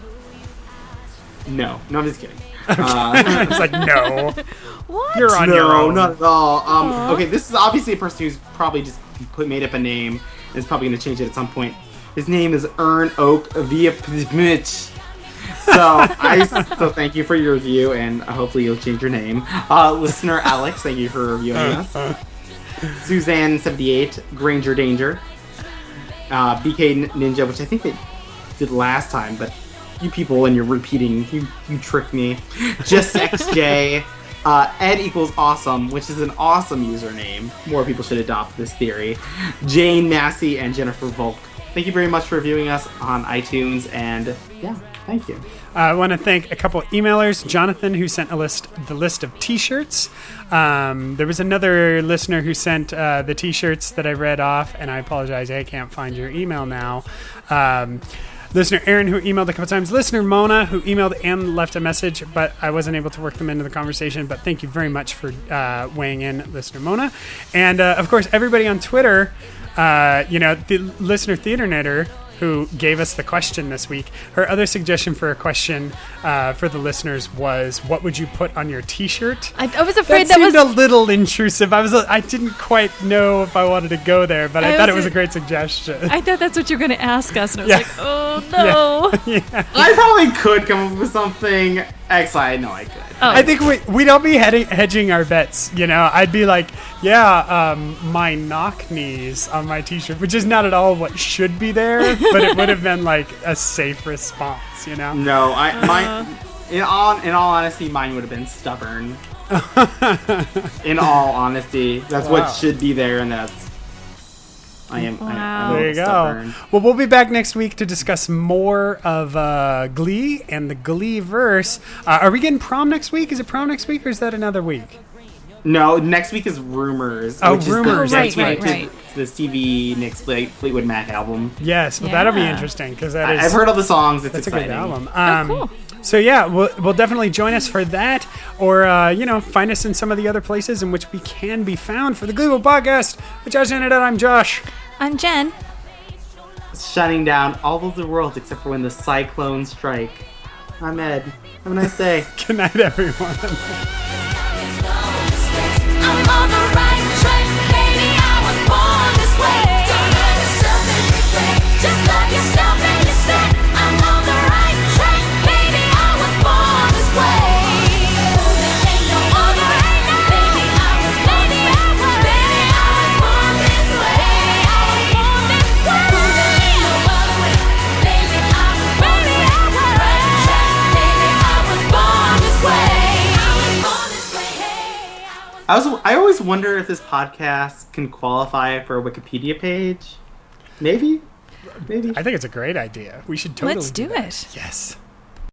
No, no, I'm just kidding. Uh, it's like, no. What? You're on no, your own. not at all. Um, okay, this is obviously a person who's probably just put made up a name and is probably going to change it at some point. His name is Ern Oak via Mitch. So I so thank you for your review, and hopefully you'll change your name. Uh, listener Alex, thank you for reviewing us. Suzanne seventy-eight, Granger Danger, uh, B K Ninja, which I think they did last time, but you people, when you're repeating, you you tricked me. Just X J. Uh, Ed equals awesome, which is an awesome username. More people should adopt this theory. Jane Massey and Jennifer Volk. Thank you very much for reviewing us on iTunes, and yeah, thank you. Uh, I want to thank a couple emailers. Jonathan, who sent a list, the list of T-shirts. Um, there was another listener who sent uh, the T-shirts that I read off, and I apologize, I can't find your email now. Um, Listener Aaron, who emailed a couple times. Listener Mona, who emailed and left a message, but I wasn't able to work them into the conversation. But thank you very much for uh, weighing in, Listener Mona. And, uh, of course, everybody on Twitter, uh, you know, the Listener Theaternetter, who gave us the question this week. Her other suggestion for a question uh, for the listeners was, what would you put on your T-shirt? I, I was afraid that, that seemed was... a little intrusive. I was, I didn't quite know if I wanted to go there, but I, I thought it was a great suggestion. I thought that's what you were going to ask us, and I was yeah. like, oh, no. I probably could come up with something. Actually, I know I could. Oh. I think we, we'd all be heading, hedging our bets, you know? I'd be like, yeah, um, my knock knees on my t-shirt, which is not at all what should be there, but it would have been like a safe response, you know? No, I mine. In all, in all honesty, mine would have been stubborn. In all honesty, that's Wow. what should be there, and that's. I am. I, I'm a There you little go. stubborn. Well, we'll be back next week to discuss more of uh, Glee and the Glee verse. Uh, are we getting prom next week? Is it prom next week, or is that another week? No, next week is Rumors. Oh, which Rumors, Is the, that's right, right, right. The Stevie Nicks Fleet, Fleetwood Mac album. Yes, well, that'll be Yeah. interesting because that I, is. I've heard all the songs. It's That's exciting. a good album. Um, cool. So yeah, we'll, we'll definitely join us for that, or uh, you know, find us in some of the other places in which we can be found for the Gleeville podcast. With Josh and Annette, I'm Josh. I'm Jen. Shutting down all of the world except for when the cyclones strike. I'm Ed. Have a nice day. Good night, everyone. I'm on the right track, baby. I was born this way. Don't hurt yourself and regret. Just love yourself and you said I'm on the right track, baby. I was born this way. There ain't no other, baby. I was born this way. Baby, I was born this way. I was born this way. There ain't no other way, baby. I was born this way. Right track, baby. I was born this way. I was born this way. I was. I always wonder if this podcast can qualify for a Wikipedia page. Maybe. Maybe. I think it's a great idea. We should totally Let's do that. it. Yes.